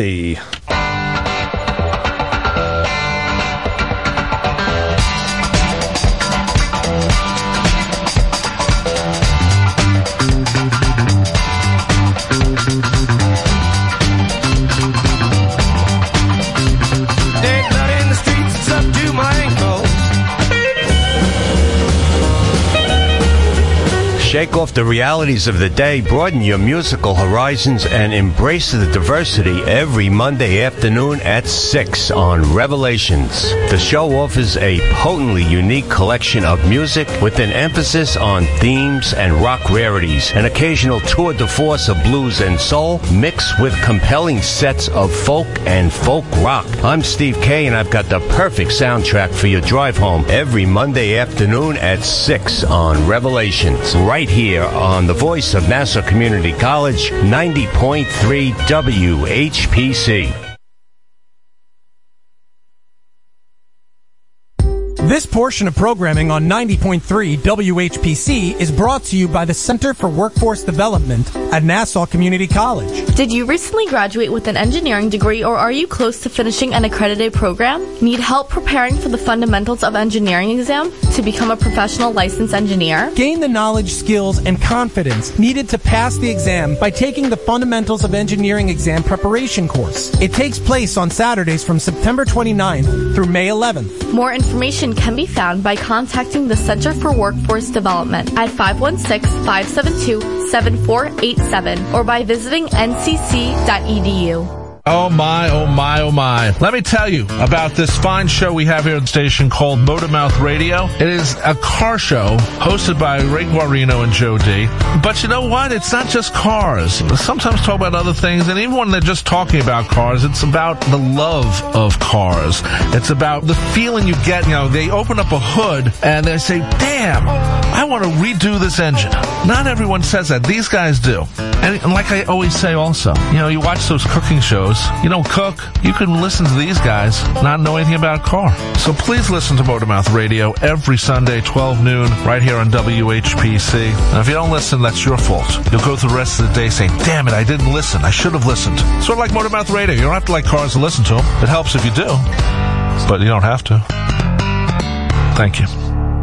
Shake off the realities of the day, broaden your musical horizons, and embrace the diversity every Monday afternoon at 6 on Revelations. The show offers a potently unique collection of music with an emphasis on themes and rock rarities, an occasional tour de force of blues and soul, mixed with compelling sets of folk and folk rock. I'm Steve Kay, and I've got the perfect soundtrack for your drive home every Monday afternoon at 6 on Revelations, right here on the voice of Nassau Community College, 90.3 WHPC. This portion of programming on 90.3 WHPC is brought to you by the Center for Workforce Development at Nassau Community College. Did you recently graduate with an engineering degree, or are you close to finishing an accredited program? Need help preparing for the Fundamentals of Engineering exam to become a professional licensed engineer? Gain the knowledge, skills, and confidence needed to pass the exam by taking the Fundamentals of Engineering exam preparation course. It takes place on Saturdays from September 29th through May 11th. More information can be found by contacting the Center for Workforce Development at 516-572-7487 or by visiting ncc.edu. Oh my, oh my, oh my. Let me tell you about this fine show we have here at the station called Motormouth Radio. It is a car show hosted by Ray Guarino and Joe D. But you know what? It's not just cars. Sometimes talk about other things, and even when they're just talking about cars, it's about the love of cars. It's about the feeling you get. You know, they open up a hood and they say, damn, I want to redo this engine. Not everyone says that. These guys do. And like I always say also, you know, you watch those cooking shows, you don't cook, you can listen to these guys, not know anything about a car. So please listen to Motormouth Radio every Sunday, 12 noon, right here on WHPC. And if you don't listen, that's your fault. You'll go through the rest of the day saying, damn it, I didn't listen. I should have listened. Sort of like Motormouth Radio. You don't have to like cars to listen to them. It helps if you do, but you don't have to. Thank you.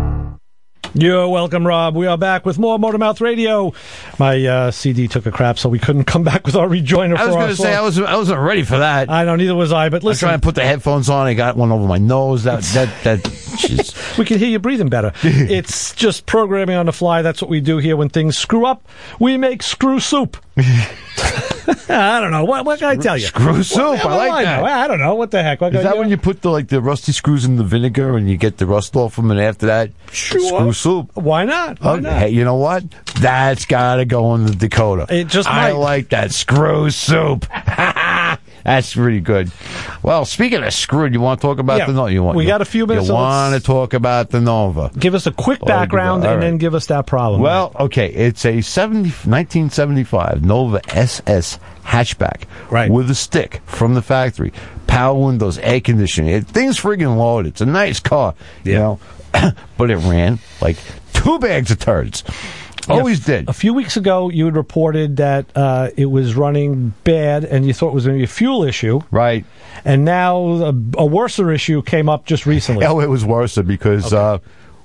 You're welcome, Rob. We are back with more Motormouth Radio. My CD took a crap, so we couldn't come back with our rejoiner. I was going to say I wasn't ready for that. I know, neither was I. But listen, I was trying to put the headphones on. I got one over my nose. That. We can hear you breathing better. It's just programming on the fly. That's what we do here. When things screw up, we make screw soup. I don't know. What can I tell you? Screw soup. I like that. I don't know. What the heck? Is that when you put the rusty screws in the vinegar and you get the rust off them, and after that, screw soup? Why not? Why not? Hey, you know what? That's got to go in the Dakota. I like that. Screw soup. That's pretty good. Well, speaking of screwed, you want to talk about the Nova? We got a few minutes. You want to talk about the Nova? Give us a quick background and then give us that problem. Well, okay. It's a 1975 Nova SS hatchback with a stick from the factory. Power windows, air conditioning. Thing's friggin' loaded. It's a nice car, you know. But it ran like 2 bags of turds. Always did. A few weeks ago, you had reported that it was running bad, and you thought it was going to be a fuel issue. Right. And now a worser issue came up just recently. Oh, it was worse because our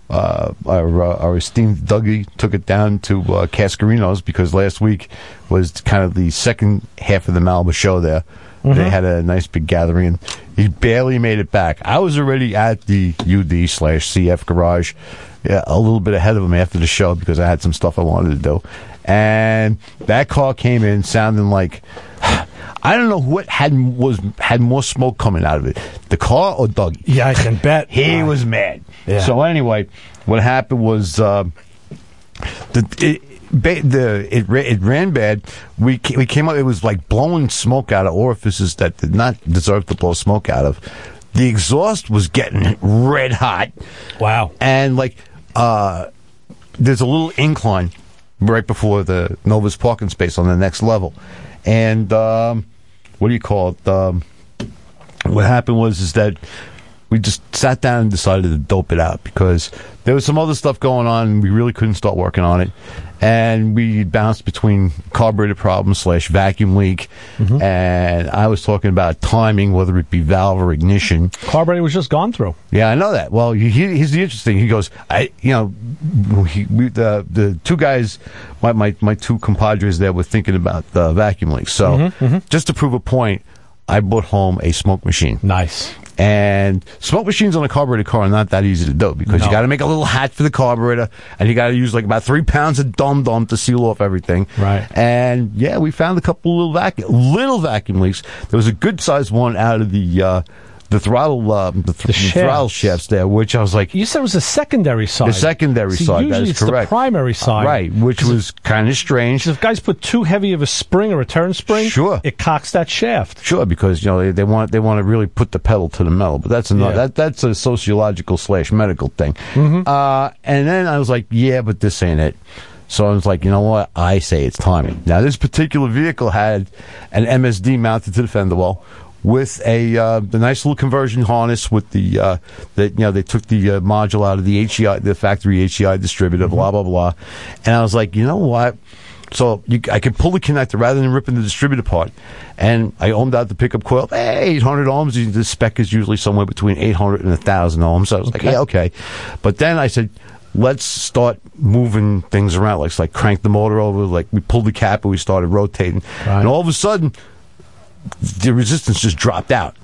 esteemed Dougie took it down to Cascarino's because last week was kind of the second half of the Malibu show there. Mm-hmm. They had a nice big gathering, and he barely made it back. I was already at the UD/CF garage. Yeah, a little bit ahead of him after the show because I had some stuff I wanted to do. And that car came in sounding like, I don't know what had more smoke coming out of it, the car or Dougie. Yeah, I can bet. He was mad. Yeah. So anyway, what happened was it ran bad. We came up, it was like blowing smoke out of orifices that did not deserve to blow smoke out of. The exhaust was getting red hot. Wow. And there's a little incline right before the Nova's parking space on the next level. And what do you call it? What happened was that we just sat down and decided to dope it out because there was some other stuff going on and we really couldn't start working on it. And we bounced between carburetor problems / vacuum leak. Mm-hmm. And I was talking about timing, whether it be valve or ignition. Carburetor was just gone through. Yeah, I know that. Well, here's the interesting. He goes, the two guys, my two compadres there were thinking about the vacuum leak. So just to prove a point, I brought home a smoke machine. Nice. And smoke machines on a carbureted car are not that easy to do because you got to make a little hat for the carburetor, and you got to use like about 3 pounds of dum-dum to seal off everything. Right. And yeah, we found a couple little vacuum leaks. There was a good sized one out of the throttle throttle shafts there, which I was like, you said it was the secondary side. The secondary side, that is it's correct. The primary side, right? Which was kind of strange. If guys put too heavy of a spring or a turn spring, sure, it cocks that shaft. Sure, because they want to really put the pedal to the metal, but that's that's a sociological / medical thing. Mm-hmm. And then I was like, yeah, but this ain't it. So I was like, you know what? I say it's timing. Now this particular vehicle had an MSD mounted to the fender well, with the nice little conversion harness with they took the module out of the HEI, the factory HEI distributor, blah blah blah, and I was like, you know what? So I could pull the connector rather than ripping the distributor apart, and I ohmed out the pickup coil. 800 ohms. The spec is usually somewhere between 800 and 1,000 ohms. So I was like, yeah, okay. But then I said, let's start moving things around. Let's like crank the motor over. Like we pulled the cap and we started rotating, and all of a sudden, the resistance just dropped out.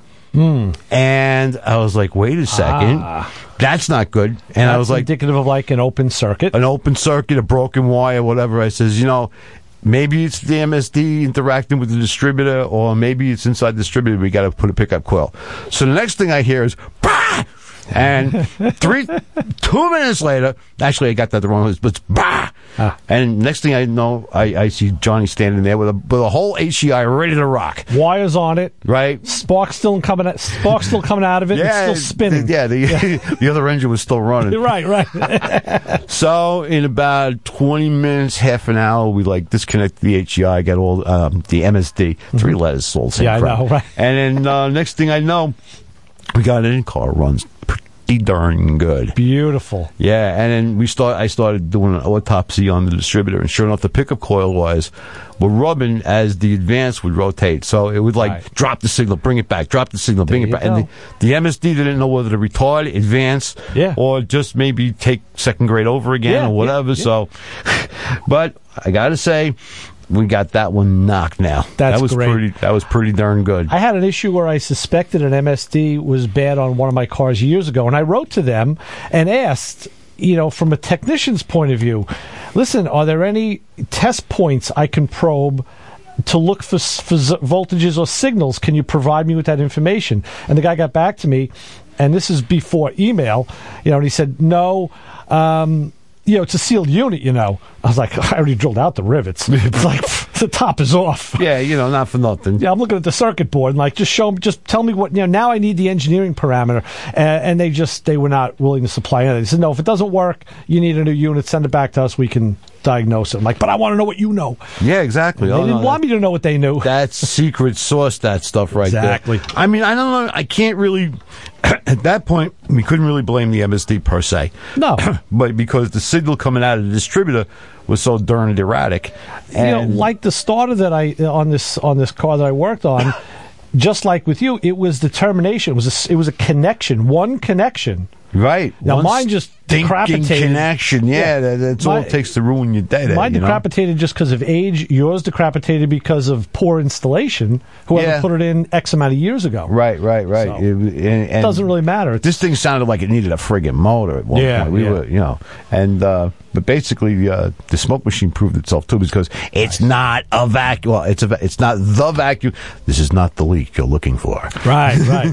And I was like, wait a second. That's not good. And that's I was like, indicative of like an open circuit. A broken wire, whatever. I says, maybe it's the MSD interacting with the distributor, or maybe it's inside the distributor. We got to put a pickup coil. So the next thing I hear is, bah! And 2 minutes later, actually I got that the wrong way, but it's bah! And next thing I know, I see Johnny standing there with a whole HEI ready to rock. Wires on it. Right. Sparks still coming out of it. Yeah, it's still spinning. The other engine was still running. Right. So in about 20 minutes, half an hour, we disconnect the HEI, got all the MSD, 3 letters, all the same crap. I know, right. And then next thing I know, we got it in, car runs pretty darn good. Beautiful. Yeah, and then I started doing an autopsy on the distributor, and sure enough, the pickup coil were rubbing as the advance would rotate. So it would drop the signal, bring it back, drop the signal, bring it back. Go. And the MSD didn't know whether to retard, advance, or just maybe take second grade over again or whatever. So, but I got to say, we got that one knocked now. That was great. That was pretty darn good. I had an issue where I suspected an MSD was bad on one of my cars years ago, and I wrote to them and asked, from a technician's point of view, listen, are there any test points I can probe to look for voltages or signals? Can you provide me with that information? And the guy got back to me, and this is before email, and he said, no, it's a sealed unit, I was like, I already drilled out the rivets. It's like, the top is off. Yeah, not for nothing. Yeah, I'm looking at the circuit board and just tell me what, now I need the engineering parameter. And they were not willing to supply anything. They said, no, if it doesn't work, you need a new unit, send it back to us, we can diagnose it. I'm like, but I want to know what you know. Yeah, exactly. They didn't want me to know what they knew. That's secret sauce, that stuff right exactly. there. I mean, I don't know, I can't really, at that point, we couldn't really blame the MSD per se. No. But because the signal coming out of the distributor was so darn erratic. And like the starter that on this car that I worked on, just like with you, it was determination. It was a connection, one connection. Right. Now mine just decrapitated. Connection. Yeah, that's all it takes to ruin your day. Mine decrapitated just because of age. Yours decrapitated because of poor installation. Whoever put it in X amount of years ago. Right. So, it doesn't really matter. This thing sounded like it needed a friggin' motor at one point. We were, and but basically the smoke machine proved itself too, because it's not a vacuum. Well, it's not the vacuum. This is not the leak you're looking for. Right.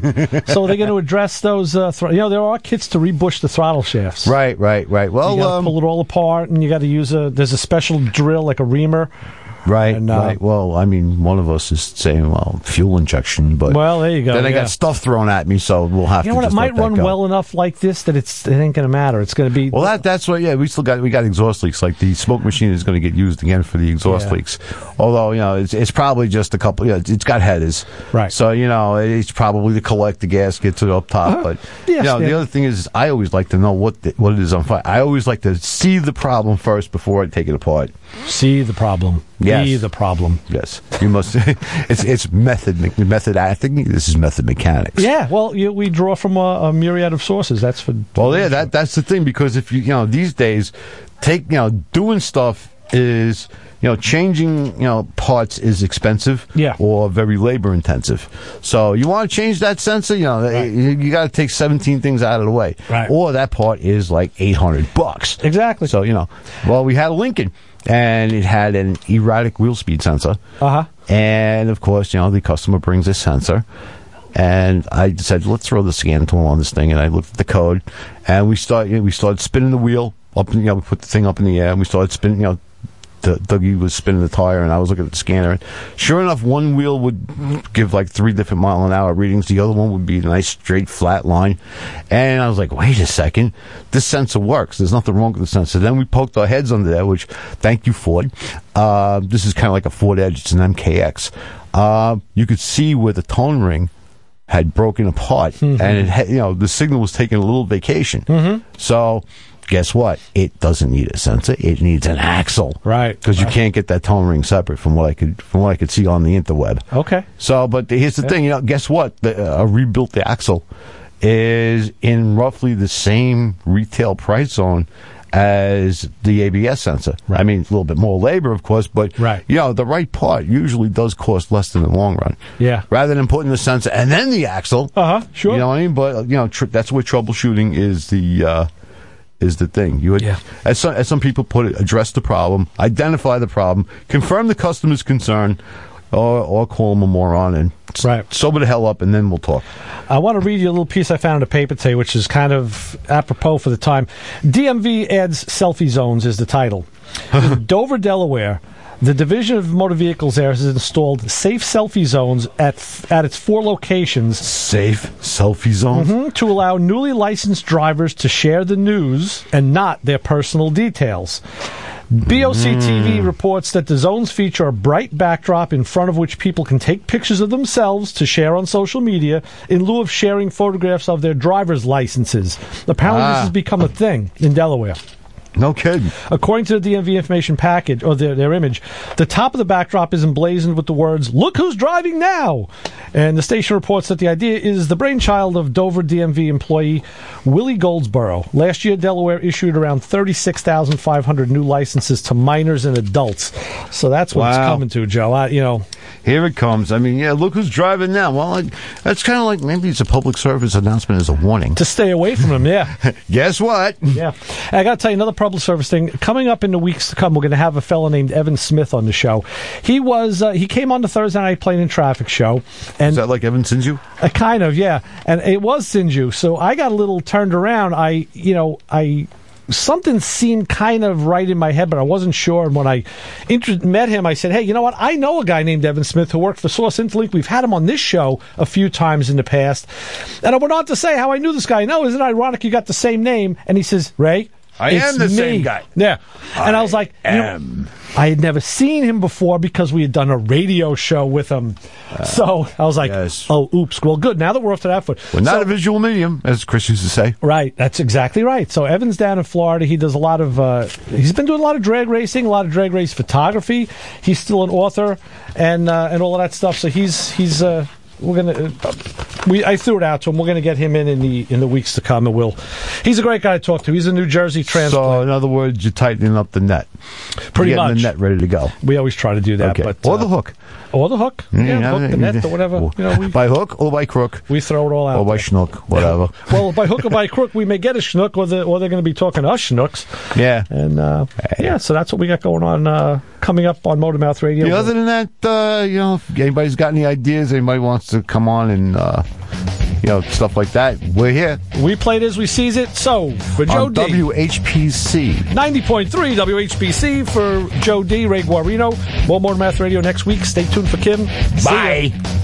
So they're going to address those. There are kits to rebush the throttle shafts. Right. Well, you got to pull it all apart, and you got to use there's a special drill like a reamer. Right. Well, I mean, one of us is saying, fuel injection, but there you go. Then I got stuff thrown at me, so we'll have to. It might run well enough like this that it ain't going to matter. It's going to be. Well, that's what. Yeah, we got exhaust leaks. Like the smoke machine is going to get used again for the exhaust leaks. Although it's probably just a couple. It's got headers. Right. So it's probably to collect the gaskets up top. But the other thing is, I always like to know what it is on fire. I always like to see the problem first before I take it apart. See the problem. Yes. Be the problem. Yes, you must. It's method acting. This is method mechanics. Yeah, well, we draw from a myriad of sources. That's for. Well, yeah, that's the thing, because if you these days doing stuff is, changing, parts is expensive or very labor intensive. So you want to change that sensor, you got to take 17 things out of the way. Right. Or that part is like $800. Exactly. So, we had a Lincoln, and it had an erratic wheel speed sensor. Uh-huh. And, of course, the customer brings this sensor. And I said, let's throw the scan tool on this thing. And I looked at the code, and we started spinning the wheel up. We put the thing up in the air, and we started spinning. Dougie was spinning the tire, and I was looking at the scanner. And sure enough, one wheel would give like 3 different mile-an-hour readings. The other one would be a nice straight flat line. And I was like, wait a second, this sensor works. There's nothing wrong with the sensor. Then we poked our heads under there, which, thank you, Ford. This is kind of like a Ford Edge. It's an MKX. You could see where the tone ring had broken apart, and it had, the signal was taking a little vacation. So guess what? It doesn't need a sensor. It needs an axle, right? Because you can't get that tone ring separate from what I could see on the interweb. Okay. So, but here's the thing. Guess what? Rebuilt the axle is in roughly the same retail price zone as the ABS sensor. Right. I mean, a little bit more labor, of course, but the right part usually does cost less in the long run. Yeah. Rather than putting the sensor and then the axle. Sure. You know what I mean? But that's where troubleshooting is the thing. You would, as some people put it, address the problem, identify the problem, confirm the customer's concern, or call them a moron and sober the hell up, and then we'll talk. I want to read you a little piece I found in the paper today, which is kind of apropos for the time. DMV adds selfie zones is the title. In Dover, Delaware, the Division of Motor Vehicles there has installed safe selfie zones at its 4 locations. Safe selfie zones? To allow newly licensed drivers to share the news and not their personal details. BOC-TV reports that the zones feature a bright backdrop in front of which people can take pictures of themselves to share on social media in lieu of sharing photographs of their driver's licenses. Apparently this has become a thing in Delaware. No kidding. According to the DMV information package, or their image, the top of the backdrop is emblazoned with the words, "Look who's driving now!" And the station reports that the idea is the brainchild of Dover DMV employee Willie Goldsboro. Last year, Delaware issued around 36,500 new licenses to minors and adults. So that's what it's coming to, Joe. Here it comes. I mean, look who's driving now. Well, that's kind of like maybe it's a public service announcement as a warning. To stay away from them, yeah. Guess what? Yeah. And I got to tell you, another public service thing. Coming up in the weeks to come, we're going to have a fellow named Evan Smith on the show. He came on the Thursday Night Plane and Traffic show. And is that like Evan Sinju? Kind of, yeah. And it was Sinju. So I got a little turned around. Something seemed kind of right in my head, but I wasn't sure. And when I met him, I said, hey, you know what? I know a guy named Evan Smith who worked for Source Interlink. We've had him on this show a few times in the past. And I went on to say how I knew this guy. No, isn't it ironic you got the same name? And he says, Ray, I am the same guy. Yeah. And I was like, I had never seen him before because we had done a radio show with him. So I was like, oh, oops. Well, good. Now that we're off to that foot. We're not a visual medium, as Chris used to say. Right. That's exactly right. So Evan's down in Florida. He does a lot of, he's been doing a lot of drag racing, a lot of drag race photography. He's still an author and all of that stuff. So we're gonna. I threw it out to him. We're gonna get him in the weeks to come, and he's a great guy to talk to. He's a New Jersey transplant. So, in other words, you're tightening up the net. Pretty much. Getting the net ready to go. We always try to do that, but or the hook. Or the hook. Yeah, hook, the net, or whatever. By hook or by crook. We throw it all out. Or by schnook, whatever. Well, by hook or by crook, we may get a schnook, or they're going to be talking to us schnooks. Yeah. And, so that's what we got going on coming up on Motor Mouth Radio. Other than that, if anybody's got any ideas, anybody wants to come on and, stuff like that, we're here. We play it as we sees it. So, for Joe D. WHPC. 90.3 WHPC for Joe D. Ray Guarino. More Motor Mouth Radio next week. Stay tuned for Kim. Bye.